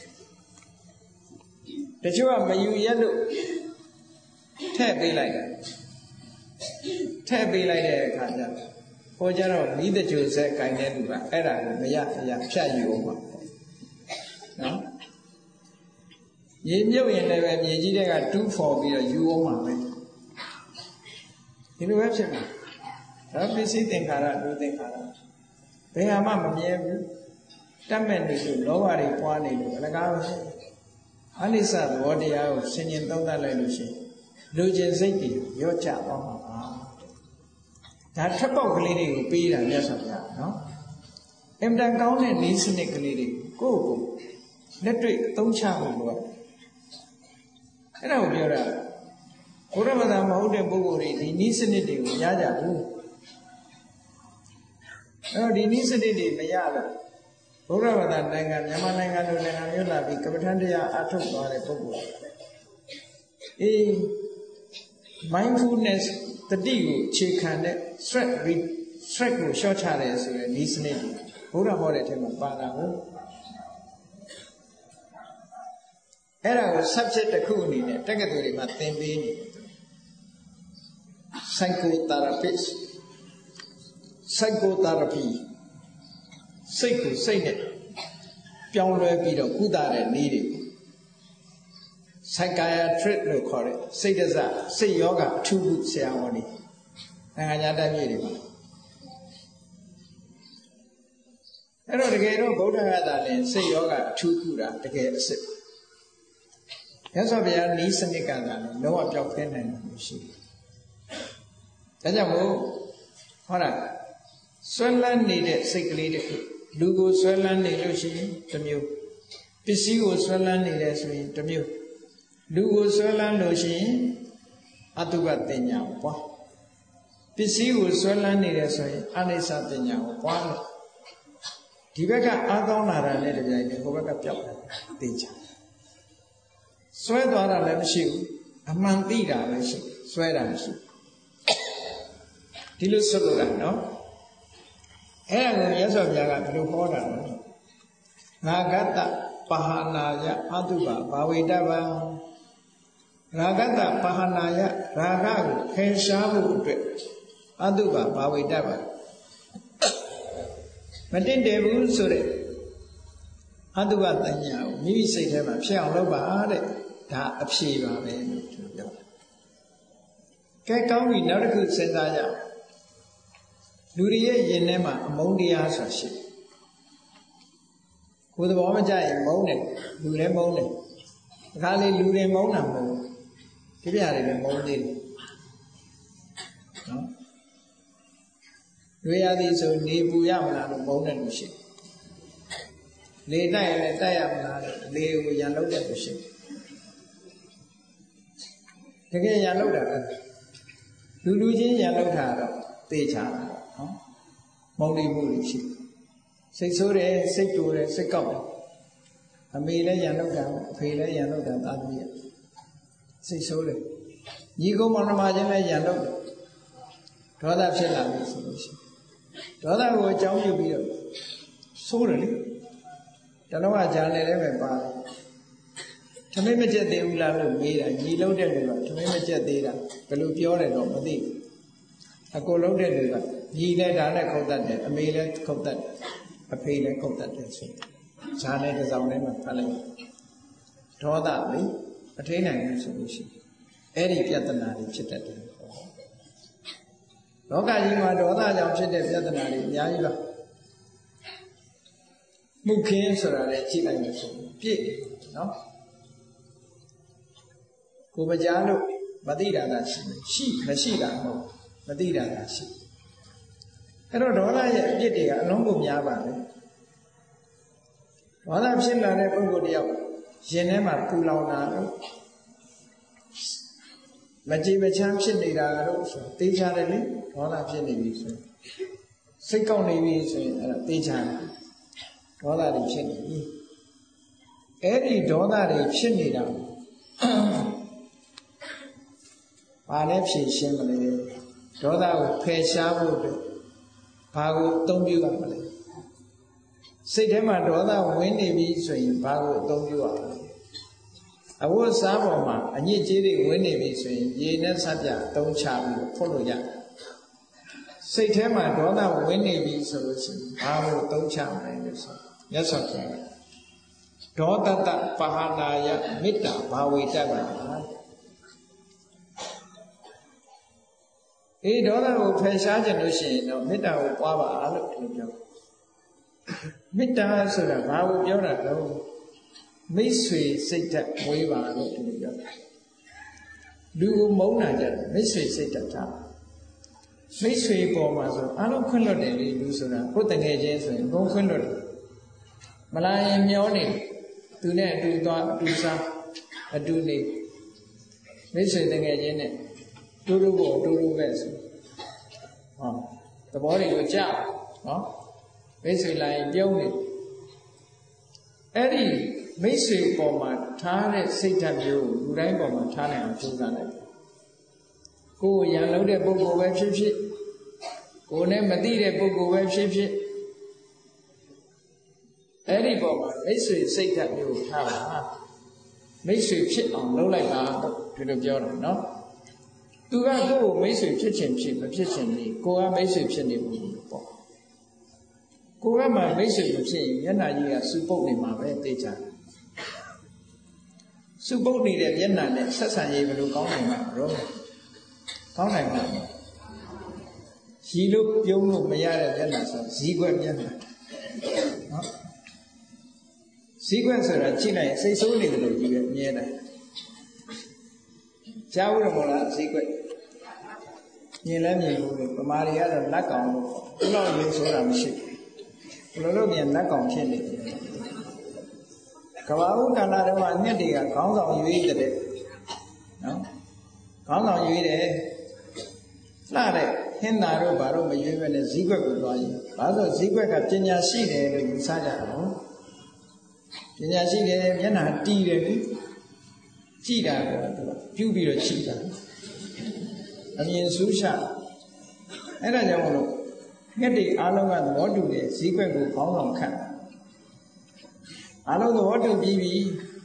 တချို့ကမယူရက်လို့ထည့်ပေးလိုက်တယ်ထည့်ပေးလိုက်တဲ့အခါကျတော့ဟိုကျတော့မိတကြိုဆက်ကင်တဲ့လူကအဲ့ဒါကိုမရအရာဖြတ်ယူအောင်ပါနော်ရေမြုပ်ရင်လည်းပဲမြေကြီးတွေကတူးဖော်ပြီးတော့ယူအောင်ပါပဲဒီလိုပဲဖြစ်မှာဒါပစ္စည်းသင်္ခါရလူသင်္ခါရဘယ်ဟာမှမမြဲဘူးတတ်မဲ့နေလို့လောဘတွေပွားနေလို့အလကားပဲအနိစ္စသဘောတရားကိုဆင်ញင်သုံးသပ်လိုက်လို့ရှိရင်လူကျင်စိတ်တွေရော့ကျသွားမှာပါဒါထပ်ပေါက်ကလေးတွေကိုပေးတာမြတ်စွာဘုရားနော်အင်တန်ကောင်းတဲ့နည်းစနစ်ကလေးတွေကိုယ့်ကိုလက်တွေ့အသုံးချဖို့လိုတယ်အဲ့ဒါကိုပြောတာဘုရားဘာသာမဟုတ်တဲ့ပုဂ္ဂိုလ်တွေဒီနည်းစနစ်တွေကိုရကြဘူးအဲ့တော့ဒီနည်းစနစ်တွေမရလို့ဘုရားဘာသာနိုင်ငံမြန်မာနိုင်ငံလိုနိုင်ငံမျိုးလာပြီးကမ္ဘာထမ်းတရားအထုတ်သွားတဲ့ပုဂ္ဂိုလ်အေး mindfulness တတိကိုအခြေခံတဲ့ stress stress ကိုရှော့ချတယ်ဆိုရင်ဒီစနစ်တွေဘုရားဟောတဲ့အထက်မှာပါတာဟုတ်အဲ့ဒါကို subject တစ်ခုအနေနဲ့တက္ကသိုလ်တွေမှာသင်ပေးနေတယ် psychotherapist psychotherapy စိတ်ကိုစိတ်နဲ့ပြောင်းလဲပြီးတော့ကုသတဲ့နည်းတွေ psychiatrist လို့ခေါ်တဲ့စိတ်ဒဇစိတ်ယောဂအထူးကုဆရာဝန်တွေနိုင်ငံခြားတက်ပြည်တွေမှာအဲ့တော့တကယ်တော့ဗုဒ္ဓဂါသာလည်းစိတ်ယောဂအထူးကုတာတကယ်အစ်စ်မြတ်စွာဘုရားနည်းစနစ်ကလည်းလုံးဝပြောက်ခဲနိုင်လို့ရှိတယ်ဒါကြောင့်မို့ဟောတာဆွဲလန်းနေတဲ့စိတ်ကလေးတစ်ခုလူကိုဆွဲလန်းနေလို့ရှိရင်တစ်မျိုးပစ္စည်းကိုဆွဲလန်းနေတယ်ဆိုရင်တစ်မျိုးလူကိုဆွဲလန်းလို့ရှိရင်အတုပတင်ညာကိုပွားပစ္စည်းကိုဆွဲလန်းနေတယ်ဆိုရင်အနိစ္စတင်ညာကိုပွားလို့ဒီဘက်ကအားကောင်းလာတာနဲ့တပြိုင်တည်းဟိုဘက်ကပျောက်လာတင်ချာဆွဲသွားတာလည်းမရှိဘူးအမှန်သိတာပဲရှိဆွဲတာမရှိဒီလိုဆွလို့တာနော်အဲ့ဒါကိုရသော်ပြားကဘယ်လိုဟောတာလဲငါဂတ္တပဟာနာယအတုပဘာဝေတ္တဗံရာဂတ္တပဟာနာယရာဂကိုဖယ်ရှားဖို့အတွက်အတုပဘာဝေတ္တဗံမတင့်တယ်ဘူးဆိုတဲ့အတုပတညာကိုမိမိစိတ်ထဲမှာဖြစ်အောင်လုပ်ပါတဲ့ဒါအဖြေပါပဲလို့ပြောတာကဲကောင်းပြီနောက်တစ်ခုစဉ်းစားကြအောင်လူတွေရဲ့ယင်ထဲမှာအမုန်းတရားဆိုတာရှိတယ်ကိုယ်သဘောမကျရင်မုန်းတယ်လူလည်းမုန်းတယ်ဒါကလေလူတွေမုန်းတာမဟုတ်ဘူးကြပြရတယ်လည်းမုန်းသေးတယ်နော်တွေရသည်ဆိုနေပူရမလားလို့မုန်းတယ်လို့ရှိတယ်လေတိုက်ရင်လည်းတိုက်ရမလားလို့လေကိုရန်လုပ်တယ်လို့ရှိတယ်တကယ်ရန်လုပ်တာလူလူချင်းရန်လုပ်တာတော့သေချာတာနော်မုန်းလိမှုတွေရှိစိတ်ဆိုးတယ်စိတ်တူတယ်စိတ်ကောက်တယ်အမေလည်းရန်လုပ်တာအဖေလည်းရန်လုပ်တာသားသမီးရစိတ်ဆိုးတယ်ညီကုန်းမောင်နှမချင်းလည်းရန်လုပ်တယ်ဒေါသဖြစ်လာပြီဆိုလို့ရှိရင်ဒေါသကိုအကြောင်းပြုပြီးတော့ဆိုးတယ်လေတလုံးကကြာနေလည်းပဲပါတယ်ထမင်းမကျက်သေးဘူးလားလို့မေးတာညီလုံးတဲ့လူကထမင်းမကျက်သေးတာဘယ်လိုပြောတယ်တော့မသိဘူးအကိုလုံးတဲ့လူကညီလည်းဒါနဲ့ခုတ်တတ်တယ်အမေလည်းခုတ်တတ်တယ်အဖေလည်းခုတ်တတ်တယ်ဆိုဈာနဲ့တစ်စောင်းထဲမှာဖတ်လိုက်ဒေါသလေအထိန်နိုင်လို့ဆိုလို့ရှိရင်အဲ့ဒီပြဿနာတွေဖြစ်တတ်တယ်လောကကြီးမှာဒေါသကြောင့်ဖြစ်တဲ့ပြဿနာတွေအများကြီးပါမှုခင်းဆိုတာလည်းကြည့်လိုက်လို့ဆိုပြည့်နော်ကိုမကြားလို့မသိတာကရှိရှိမရှိတာမဟုတ်မသိတာကရှိအဲ့တော့ဒေါသရဲ့အပြစ်တွေကအလုံးကိုများပါလေဒေါသဖြစ်လာတဲ့ပုဂ္ဂိုလ်တယောက်ရင်ထဲမှာပူလောင်တာလို့မကြည်မချမ်းဖြစ်နေတာလို့ဆိုသိချတယ်လေဒေါသဖြစ်နေပြီဆိုစိတ်ကောက်နေပြီဆိုရင်အဲ့ဒါသိချတယ်ဒေါသတွေဖြစ်နေပြီအဲ့ဒီဒေါသတွေဖြစ်နေတာဘာနဲ့ဖြေရှင်းမလဲဒေါသကိုဖယ်ရှားဖို့အတွက်ဘာကိုအသုံးပြုရမလဲစိတ်ထဲမှာဒေါသဝင်နေပြီဆိုရင်ဘာကိုအသုံးပြုရမလဲအဝတ်စားပေါ်မှာအညစ်အကြေးတွေဝင်နေပြီဆိုရင်ရေနဲ့ဆပ်ပြအသုံးချပြီးဖွတ်လို့ရတယ်စိတ်ထဲမှာဒေါသဝင်နေပြီဆိုလို့ရှိရင်ဘာကိုအသုံးချမလဲလို့ဆိုမြတ်စွာဘုရားဒေါသတပဟာနာယမေတ္တာဘာဝေတ္တပါအေးဒေါသကိုဖယ်ရှားခြင်းလို့ရှိရင်တော့မေတ္တာကိုပွားပါလို့ဒီလိုပြောမေတ္တာဆိုတာဘာကိုပြောတာလဲမိတ်ဆွေစိတ်ဓာတ်ဝေးပါလို့ဒီလိုပြောလူကိုမုန်းတာကြတယ်မိတ်ဆွေစိတ်ဓာတ်ထားမိတ်ဆွေပေါ်မှာဆိုအလုံးခွင့်လွတ်တယ်လေလူဆိုတာကိုယ်တငယ်ချင်းဆိုရင်ဘုံခွင့်လွတ်တယ်မလာရင်မျောနေသူနဲ့အတူသွားအတူစားအတူနေမိတ်ဆွေတငယ်ချင်းနဲ့တူတူကိုတူတူပဲဆိုဟောသဘောတွေကိုကြားနော်မိတ်ဆွေလာရင်ပြုံးနေအဲ့ဒီမိတ်ဆွေပေါ်မှာထားတဲ့စိတ်ဓာတ်မျိုးလူတိုင်းပေါ်မှာထားနိုင်အောင်ကြိုးစားလိုက်ကိုယ်ရန်လုံးတဲ့ပုဂ္ဂိုလ်ပဲဖြစ်ဖြစ်ကိုယ်နဲ့မသိတဲ့ပုဂ္ဂိုလ်ပဲဖြစ်ဖြစ်အဲ့ဒီပေါ်မှာမိတ်ဆွေစိတ်ဓာတ်မျိုးထားပါမိတ်ဆွေဖြစ်အောင်လုပ်လိုက်ပါဒီလိုပြောတာနော်သူကကိုယ့်ကိုမိတ်ဆွေဖြစ်ခြင်းဖြစ်မဖြစ်ခြင်းနေကိုကမိတ်ဆွေဖြစ်နေဘူးပေါ့ကိုကမှမိတ်ဆွေမဖြစ်ရင်မျက်နှာကြီးကစူပုတ်နေမှာပဲသိချာစူပုတ်နေတဲ့မျက်နှာနဲ့ဆက်ဆံရေးဘယ်လိုကောင်းနိုင်မှာရောကောင်းနိုင်မှာရီလို့ပြုံးလို့မရတဲ့မျက်နှာဆိုဇီးခွက်မျက်နှာနော်ဇီးခွက်ဆိုတာကြည့်လိုက်စိတ်ဆိုးနေတယ်လို့ကြည့်ရအမြဲတမ်းကြားဘူးတော့မလားဇီးခွက်မြင်လဲမြင်လို့ပမာတွေကတော့လက်ကောင်လို့ဘယ်တော့ရွေးဆိုတာမရှိဘူးဘယ်လိုလုပ်ပြန်လက်ကောင်ဖြစ်နေတယ်ကဘာဦးကန္နာတော့အညက်တွေကခေါင်းဆောင်ရွေးတဲ့နော်ခေါင်းဆောင်ရွေးတယ်လှတဲ့ဟင်းသာတို့ဘာလို့မရွေးပဲနဲ့ဈေးကွက်ကိုသွားရင်ဘာလို့ဈေးကွက်ကပညာရှိတယ်လို့ယူဆကြတာနော်ပညာရှိတယ်မျက်နှာတီးတယ်ကြည့်တာကသူပြုပြီးတော့ကြည့်တာအမြင်ဆူးရှအဲ့ဒါကြောင့်မလို့ငှက်တွေအားလုံးကသဘောတူတယ်ဈေးကွက်ကိုခေါင်းဆောင်ခံအားလုံးသဘောတူပြီးပြီ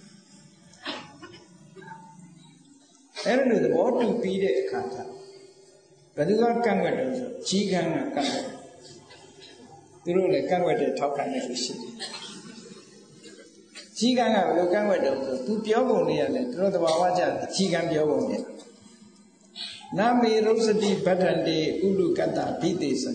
အဲ့ဒါလိုသဘောတူပြီးတဲ့အခါကျဘယ်သူကကန့်ကွက်တယ်ဆိုကြီးကန်းကကန့်ကွက်သူတို့လည်းကန့်ကွက်တဲ့ထောက်ခံတဲ့လူရှိတယ်ကြီးကန်းကဘယ်လိုကန့်ကွက်တယ်ဆိုသူပြောပုံလေးရတယ်သူတို့သဘာဝကျကြီးကန်းပြောပုံလေးနာမေရုစတိဗတ္တန္တေဥလူကတ္တဘိသေစံ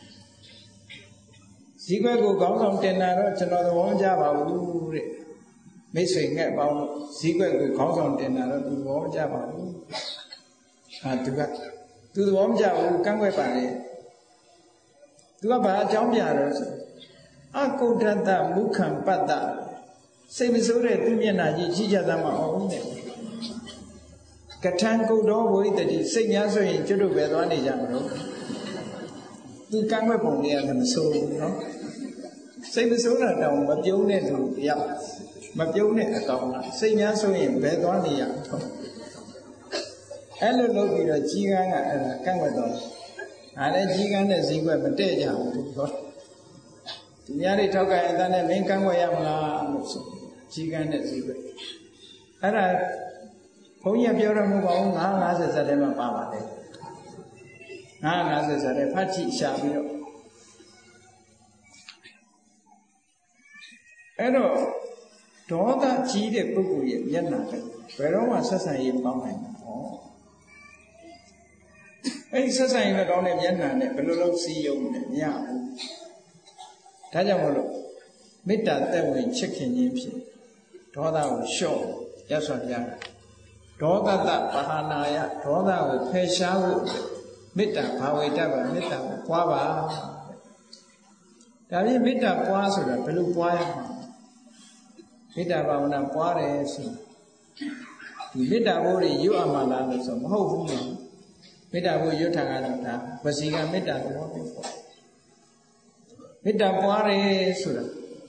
ဈေးကွက်ကိုကောင်းဆောင်တင်တာတော့ကျွန်တော်သဘောမကျပါဘူးတဲ့မိတ်ဆွေငှက်ပေါင်းလို့ဈေးကွက်ကိုကောင်းဆောင်တင်တာတော့သူသဘောမကျပါဘူးဟာသူကသူသဘောမကျဘူးကန့်ကွက်ပါလေသူကဘာအကြောင်းပြတော့ဆိုအကုဋ္ဌတမုခံပတ္တစိတ်မဆိုးတဲ့သူမျက်နှာကြီးကြီးကြသမှာအောင်တဲ့ကထံကုတ်တော်ဝိတ္တိစိတ်များဆိုရင်ကျွတ်တို့ပဲသွားနေကြမလို့သူကန့်ကွက်ပုံလေးကမဆိုးဘူးနော်စိတ်မဆိုးတာတောင်မပြုံးတဲ့သူတယောက်မပြုံးတဲ့အကောင်ကစိတ်များဆိုရင်ဘယ်သွားနေရမလို့အဲ့လိုလုပ်ပြီးတော့ကြီးကန်းကအဲ့ဒါကန့်ကွက်တော့ဒါလည်းကြီးကန်းတဲ့ဈေးကွက်မတည့်ကြဘူးသူပြောသူများတွေထောက်ကန်အတန်းနဲ့မင်းကန့်ကွက်ရမလားလို့ဆိုကြီးကန်းတဲ့ဈေးကွက်အဲ့ဒါဘုန်းကြီးပြောရမှုပါဘူးငါး၅၀ဇာတ်ထဲမှာပါပါတယ်ငါး၅၀ဇာတ်ထဲဖတ်ကြည့်ရှာပြီးတော့အဲ့တော့ဒေါသကြီးတဲ့ပုဂ္ဂိုလ်ရဲ့မျက်နှာပဲဘယ်တော့မှဆက်ဆံရေးမကောင်းနိုင်ဘူးဟောအဲ့ဒီဆက်ဆံရေးမကောင်းတဲ့မျက်နှာနဲ့ဘယ်လိုလုပ်စီးရုံနဲ့မရဘူးဒါကြောင့်မလို့မေတ္တာသက်ဝင်ချစ်ခင်ခြင်းဖြင့်ဒေါသကိုလျှော့ရသော်ပြားဒေါသတပဟာနာယဒေါသကိုဖယ်ရှားဖို့မေတ္တာဘာဝေတ္တပါမေတ္တာကိုပွားပါဒါပြင်မေတ္တာပွားဆိုတာဘယ်လိုပွားရမှာမေတ္တာဘာဝနာပွားတယ်ဆိုဒီမေတ္တာဘိုးတွေရွတ်အမှလားလို့ဆိုမဟုတ်ဘူးနော်မေတ္တာဘိုးရွတ်ထားတာဒါဝစီကမေတ္တာသဘောပဲပေါ့မေတ္တာပွားတယ်ဆိုတာ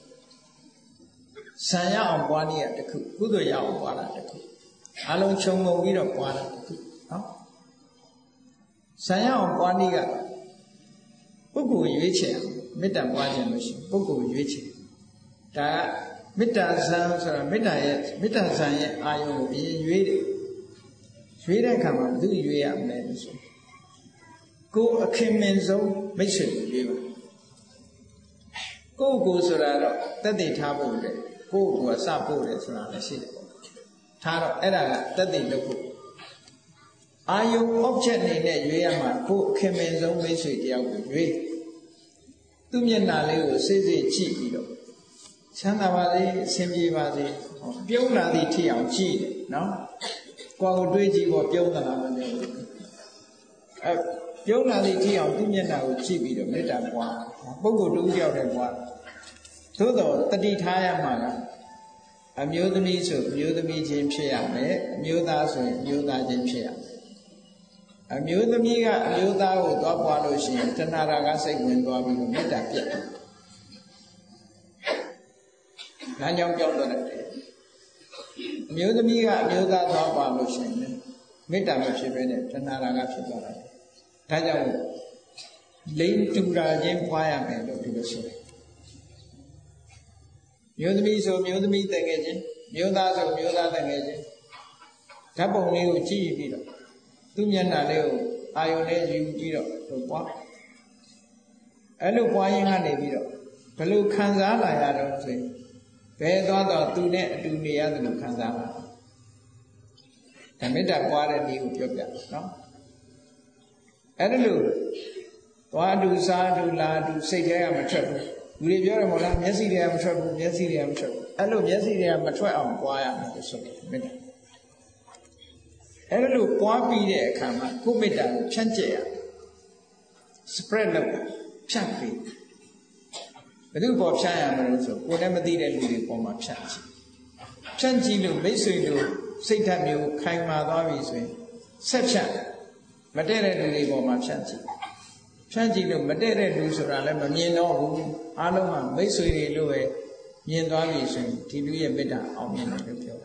ဆံရအောင်ပွားနည်းတခုကုသိုလ်ရအောင်ပွားတာတခုအလုံးခြုံငုံပြီးတော့ပွားတာတခုနော်ဆံရအောင်ပွားနည်းကပုဂ္ဂိုလ်ရွေးချယ်မေတ္တာပွားခြင်းလို့ရှိရင်ပုဂ္ဂိုလ်ရွေးချယ်ဒါကမေတ္တာဇံဆိုတာမေတ္တာရဲ့မေတ္တာဇံရဲ့အာယုံကိုအရင်ရွေးတယ်ရွေးတဲ့အခါမှာဘယ်သူရွေးရမလဲလို့ဆိုကိုယ်အခင်မင်ဆုံးမိတ်ဆွေကိုရွေးပါကိုယ်ကိုဆိုတာတော့တက်တည်ထားဖို့လေကိုယ်ကိုအစပို့တယ်ဆိုတာလည်းရှိတယ်ပေါ့ထားတော့အဲ့ဒါကတက်တည်လုပ်ဖို့အာယုံ object အနေနဲ့ရွေးရမှာကိုယ်အခင်မင်ဆုံးမိတ်ဆွေတယောက်ကိုရွေးသူ့မျက်နှာလေးကိုစိတ်စိတ်ကြည့်ပြီးတော့ချမ်းသာပါစေအဆင်ပြေပါစေပြုံးလာသည့်ထိအောင်ကြည့်တယ်နော်ကိုယ်ကိုတွေးကြည့်ဖို့ပြုံးသလားမလဲအဲပြုံးလာသည့်ထိအောင်သူ့မျက်နှာကိုကြည့်ပြီးတော့မေတ္တာပွားပုဂ္ဂိုလ်တူတယောက်တည်းပွားသို့တော့တတိထားရမှာကအမျိုးသမီးဆိုအမျိုးသမီးချင်းဖြစ်ရမယ်အမျိုးသားဆိုရင်အမျိုးသားချင်းဖြစ်ရမယ်အမျိုးသမီးကအမျိုးသားကိုသွားပွားလို့ရှိရင်တဏှာရာကစိတ်ဝင်သွားပြီးတော့မေတ္တာပြတ်တယ်လမ်းကြောင်းပြောင်းတော့တယ်အမျိုးသမီးကအမျိုးသားသွားပွားလို့ရှိရင်မေတ္တာမဖြစ်ဘဲနဲ့တဏှာရာကဖြစ်သွားတယ်ဒါကြောင့်လိမ့်တူတာချင်းပွားရမယ်လို့ဒီလိုဆိုတယ်မျိုးသမီးဆိုမျိုးသမီးတန်ငယ်ချင်းမျိုးသားဆိုမျိုးသားတန်ငယ်ချင်းဓာတ်ပုံလေးကိုကြည့်ပြီးတော့သူ့မျက်နှာလေးကိုအာယုန်နဲ့ယူပြီးတော့ဟိုပွားအဲ့လိုပွားရင်းကနေပြီးတော့ဘယ်လိုခံစားလာရတော့ဆိုရင်ဘယ်သွားတော့သူနဲ့အတူနေရတယ်လို့ခံစားလာဓမ္မေတ္တာပွားတဲ့ဒီကိုပြောပြနော်အဲ့ဒါလို့သွားတူစားတူလာတူစိတ်ထဲကမထွက်ဘူးလူတွေပြောတယ်မို့လားမျက်စိတွေကမထွက်ဘူးမျက်စိတွေကမထွက်ဘူးအဲ့လိုမျက်စိတွေကမထွက်အောင်ပွားရမယ်လို့ဆိုတယ်မေတ္တာအဲ့လိုပွားပြီးတဲ့အခါမှာကိုယ်မေတ္တာကိုဖြန့်ကျက်ရ spread လုပ်ဖြတ်ပြီးဘယ်သူပေါ်ဖြတ်ရမလို့ဆိုကိုယ်နဲ့မသိတဲ့လူတွေပေါ်မှာဖြတ်ကြည့်ဖြတ်ကြည့်လို့မိတ်ဆွေတို့စိတ်ဓာတ်မျိုးခိုင်မာသွားပြီဆိုရင်ဆက်ဖြတ်မတည့်တဲ့လူတွေပေါ်မှာဖြတ်ကြည့်ဖြတ်ကြည့်လို့မတည့်တဲ့လူဆိုတာလည်းမမြင်တော့ဘူးအားလုံးကမိတ်ဆွေတွေလို့ပဲမြင်သွားပြီဆိုရင်ဒီလူရဲ့မေတ္တာအောင်မြင်တယ်လို့ပြော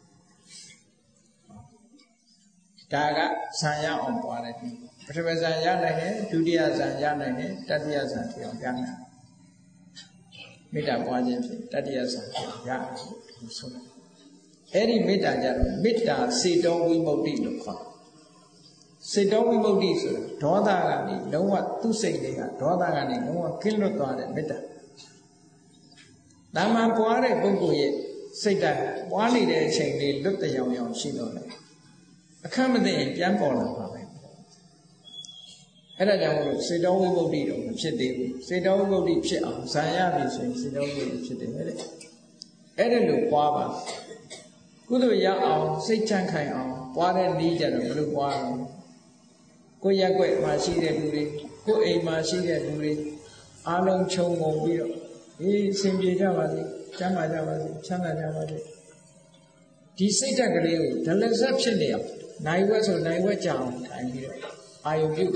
တာဒါကဇာရအောင်ပွားတယ်ဒီပထမဇာရနိုင်တယ်ဒုတိယဇာရနိုင်တယ်တတိယဇာပြောင်းပြနိုင်မေတ္တာပွားခြင်းဖြင့်တတိယဇာပြောင်းရတယ်လို့ဆိုတယ်အဲ့ဒီမေတ္တာကြတော့မေတ္တာစေတောဝိမု ക്തി လို့ခေါ်စေတောဝိမု ക്തി ဆိုတာဒေါသကနေလုံးဝသူ့စိတ်တွေကဒေါသကနေလုံးဝကင်းလွတ်သွားတဲ့မေတ္တာတာမန်ပွားတဲ့ပုဂ္ဂိုလ်ရဲ့စိတ်ဓာတ်ပွားနေတဲ့အချိန်လေးလွတ်တရောင်ရောင်ရှိတော့တယ်အခက်မသိရင်ပြန်ပေါ်လာပါပဲအဲ့ဒါကြောင့်မို့လို့စေတောဝိမု ക്തി တော့မဖြစ်သေးဘူးစေတောဝိမု ക്തി ဖြစ်အောင်ဇာရပြီဆိုရင်စေတောဝိမု ക്തി ဖြစ်တယ်တဲ့အဲ့ဒါလို့ပွားပါကုသိုလ်ရအောင်စိတ်ချမ်းခိုင်အောင်ပွားတဲ့နည်းကြတော့ဘယ်လိုပွားအောင်ကိုရက်ွက်မှာရှိတဲ့လူတွေကိုအိမ်မှာရှိတဲ့လူတွေအားလုံးခြုံငုံပြီးတော့အေးအစဉ်ပြေကြပါစေကျမ်းမာကြပါစေချမ်းသာကြပါစေဒီစိတ်ဓာတ်ကလေးကိုဒလဇက်ဖြစ်နေအောင်နိုင်ဝက်ဆိုနိုင်ဝက်ကြအောင်ထိုင်ပြီးတော့အာယုပြု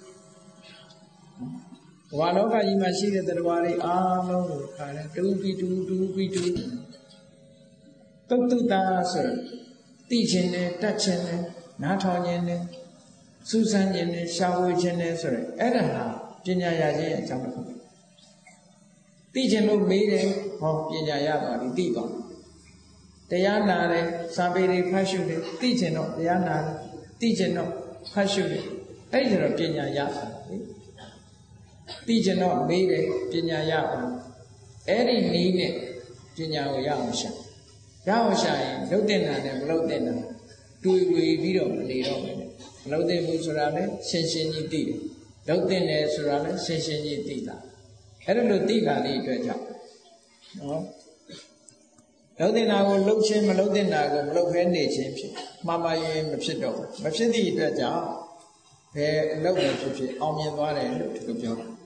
ဘာလောကကြီးမှာရှိတဲ့တရားတွေအားလုံးကိုခါတယ်တူပြီးတူတူပြီးတူတုတ်တုတာဆိုသိခြင်းနဲ့တတ်ခြင်းနဲ့နားထောင်ခြင်းနဲ့စူးစမ်းခြင်းနဲ့ရှာဖွေခြင်းနဲ့ဆိုရယ်အဲ့ဒါဟာပညာရခြင်းရဲ့အကြောင်းတစ်ခုသိခြင်းလို့မေးတယ်ဟောပညာရပါပြီသိပါတရားနာတယ်စာပေတွေဖတ်ရှုတယ်သိခြင်းတော့တရားနာတယ်သိခြင်းတော့ဖတ်ရှုတယ်အဲ့ဒီတော့ပညာရပါပြီသိခြင်းတော့မေးတယ်ပညာရပါအဲ့ဒီနည်းနဲ့ပညာကိုရအောင်ရှာရအောင်ရှာရင်လုတ်တင်တာနဲ့မလုတ်တင်တာတွေ့ဝေပြီးတော့မနေတော့ဘူးမလုတ်တင်ဘူးဆိုတာလည်းရှင်းရှင်းကြီးသိတယ်လုတ်တင်တယ်ဆိုတာလည်းရှင်းရှင်းကြီးသိတာအဲ့ဒါလို့သိတာလေးအတွက်ကြောင့်နော်လုတ်တင်တာကိုလုတ်ချင်းမလုတ်တင်တာကိုမလုတ်ဖဲနေချင်းဖြစ်မှားမှားရင်မဖြစ်တော့ဘူးမဖြစ်သည့်အတွက်ကြောင့်ဘယ်အလုပ်ပဲဖြစ်ဖြစ်အောင်မြင်သွားတယ်လို့ဒီလိုပြောတာ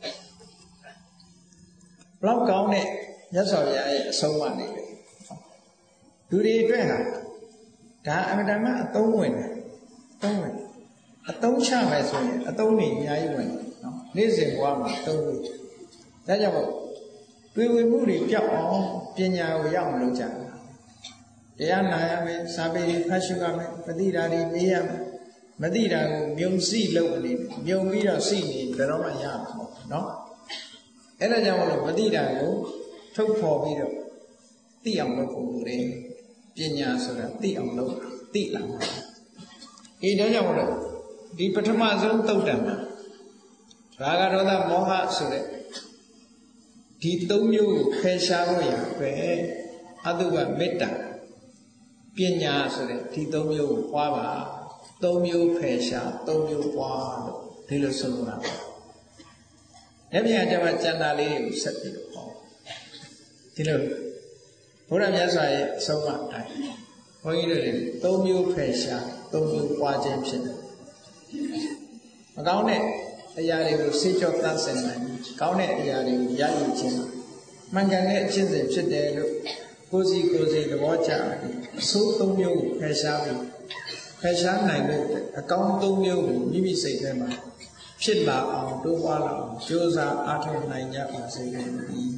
ဘလောက်ကောင်းတဲ့မြတ်စွာဘုရားရဲ့အဆုံးအမလေးပဲလူတွေအတွက်ဟာဒါအမှန်တမ်းအသုံးဝင်တယ်အသုံးဝင်အသုံးချမယ်ဆိုရင်အသုံးတွေအများကြီးဝင်တယ်နော်နေ့စဉ်ဘဝမှာအသုံးဝင်ဒါကြောင့်မို့တွေ့ဝင်မှုတွေပြောက်အောင်ပညာကိုရအောင်လုပ်ကြတယ်တရားနာရမယ်စာပေတွေဖတ်ရှုရမယ်ပဋိဓာတွေမေးရမယ်မသိတာကိုမြုံစိလုပ်နေတယ်မြုံပြီးတော့စိနေဘယ်တော့မှရမှာမဟုတ်နော်အဲ့ဒါကြောင့်မို့လို့မသိတာကိုထုတ်ဖော်ပြီးတော့သိအောင်လုပ်ဖို့လိုတယ်ပညာဆိုတာသိအောင်လုပ်သိလာမှာအေးဒါကြောင့်မို့လို့ဒီပထမဆုံးသုတ်တံမှာရာဂဒေါသမောဟဆိုတဲ့ဒီသုံးမျိုးကိုဖယ်ရှားဖို့ရပဲအတုကမေတ္တာပညာဆိုတဲ့ဒီသုံးမျိုးကိုပွားပါသုံးမျိုးဖယ်ရှားသုံးမျိုးပွားလို့ဒီလိုဆိုလိုတာပါ။လက်ပြန်ကြမှာကျန်တာလေးကိုဆက်ပြီးတော့ဟောဒီလိုဘုရားမြတ်စွာရဲ့အဆုံးအမတိုင်းဘုန်းကြီးတို့တွေသုံးမျိုးဖယ်ရှားသုံးမျိုးပွားခြင်းဖြစ်တယ်။မကောင်းတဲ့အရာတွေကိုစိတ်ကြောတတ်ဆင်နိုင်ကောင်းတဲ့အရာတွေကိုရယူခြင်းမှန်ကန်တဲ့အချင်းစဉ်ဖြစ်တယ်လို့ကိုယ်စီကိုယ်စီသဘောကျအဆိုးသုံးမျိုးကိုဖယ်ရှားပြီးဖယ်ရှားနိုင်တဲ့အကောင်းသုံးမျိုးကိုမိမိစိတ်ထဲမှာဖြစ်လာအောင်တိုးပွားလာအောင်ကြိုးစားအားထုတ်နိုင်ကြပါစေကုန်သတည်း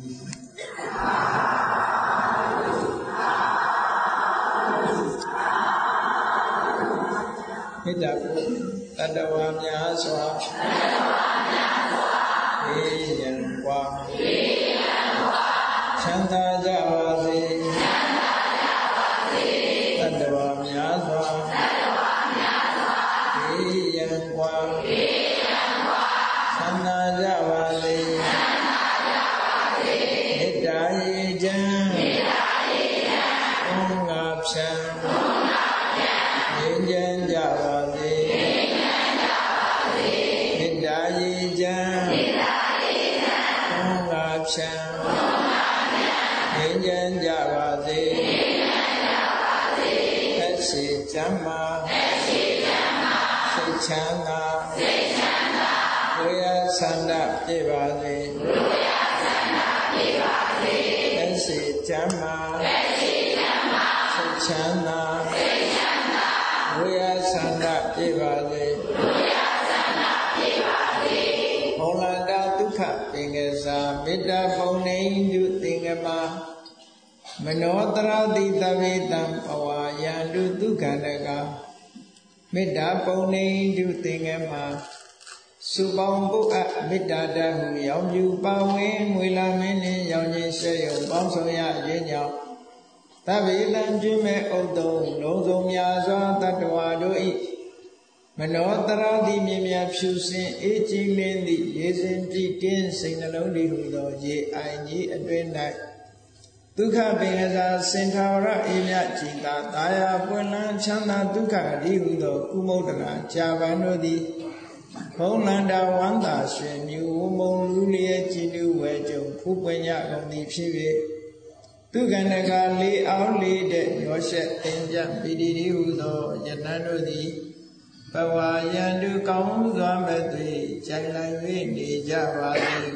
မေတ္တာကိုတတ္တဝါများစွာအေးရန်กว่าချမ်းသာကြပါစေတတ္တဝါများစွာအေးရန်กว่าချမ်းသာကြပါစေမေတ္တာရေချမ်းဘုံငါဖြံငြိမ်းချမ်းကြပါစေမေတ္တာရေချမ်းဘုံငါဖြံငြိမ်းချမ်းကြပါစေသက်ရှိချမ်းသာစိတ်ချမ်းသာဝဝေယဆန္ဒပြည့်ပါစေသက်ရှိချမ်းသာစိတ်ချမ်းသာဝေယဆန္ဒပြည့်ပါစေဟောလန္တာဒုက္ခပင်ကစားမေတ္တာပုံနေတုသင်္ကမမနောတရတိသဗ္ဗေတံပဝါယန္တုဒုက္ခန္တကမေတ္တာပုံနေတုသင်္ကမစုပေါင်းပုအပ်မေတ္တာတဟုရောင်ပြူပါဝင်မွေလာမင်းနှင့်ရောင်ချင်းရှဲရုံပေါင်းဆောင်ရခြင်းကြောင့်သဗ္ဗေတံကျွမဲ့ဥဒ္ဒုံလုံးစုံများစွာတတ္တဝါတို့၏မနောတရတိမြင်မြဖြူစင်အေးကြည်လင်းသည့်ရေစင်ကြည်တင်းစိတ်နှလုံးတည်ဟုသောရေအိုင်ကြီးအတွင်၌ဒုက္ခပင်ကစားစင်ထာဝရအေးမြကြည်သာတာယာပွင့်လန်းချမ်းသာဒုက္ခဒီဟုသောကုမုဒ္ဒရာကြာပန်တို့သည်ဘုံလန္တာဝန္တာရွှင်မြူဝမုံလူလျက်ကြည်လူဝဲကြုံဖူးပွင့်ရကုန်သည်ဖြစ်၍ဒုက္ခန္တကလေးအောင်လေးတဲ့ရောရှက်သင်္ကြန်ပိတိဒီဟုသောယတန်တို့သည်ဘဝယန္တုကောင်းစွာမဲ့သွေးကြိုင်လိုက်၍နေကြပါသည်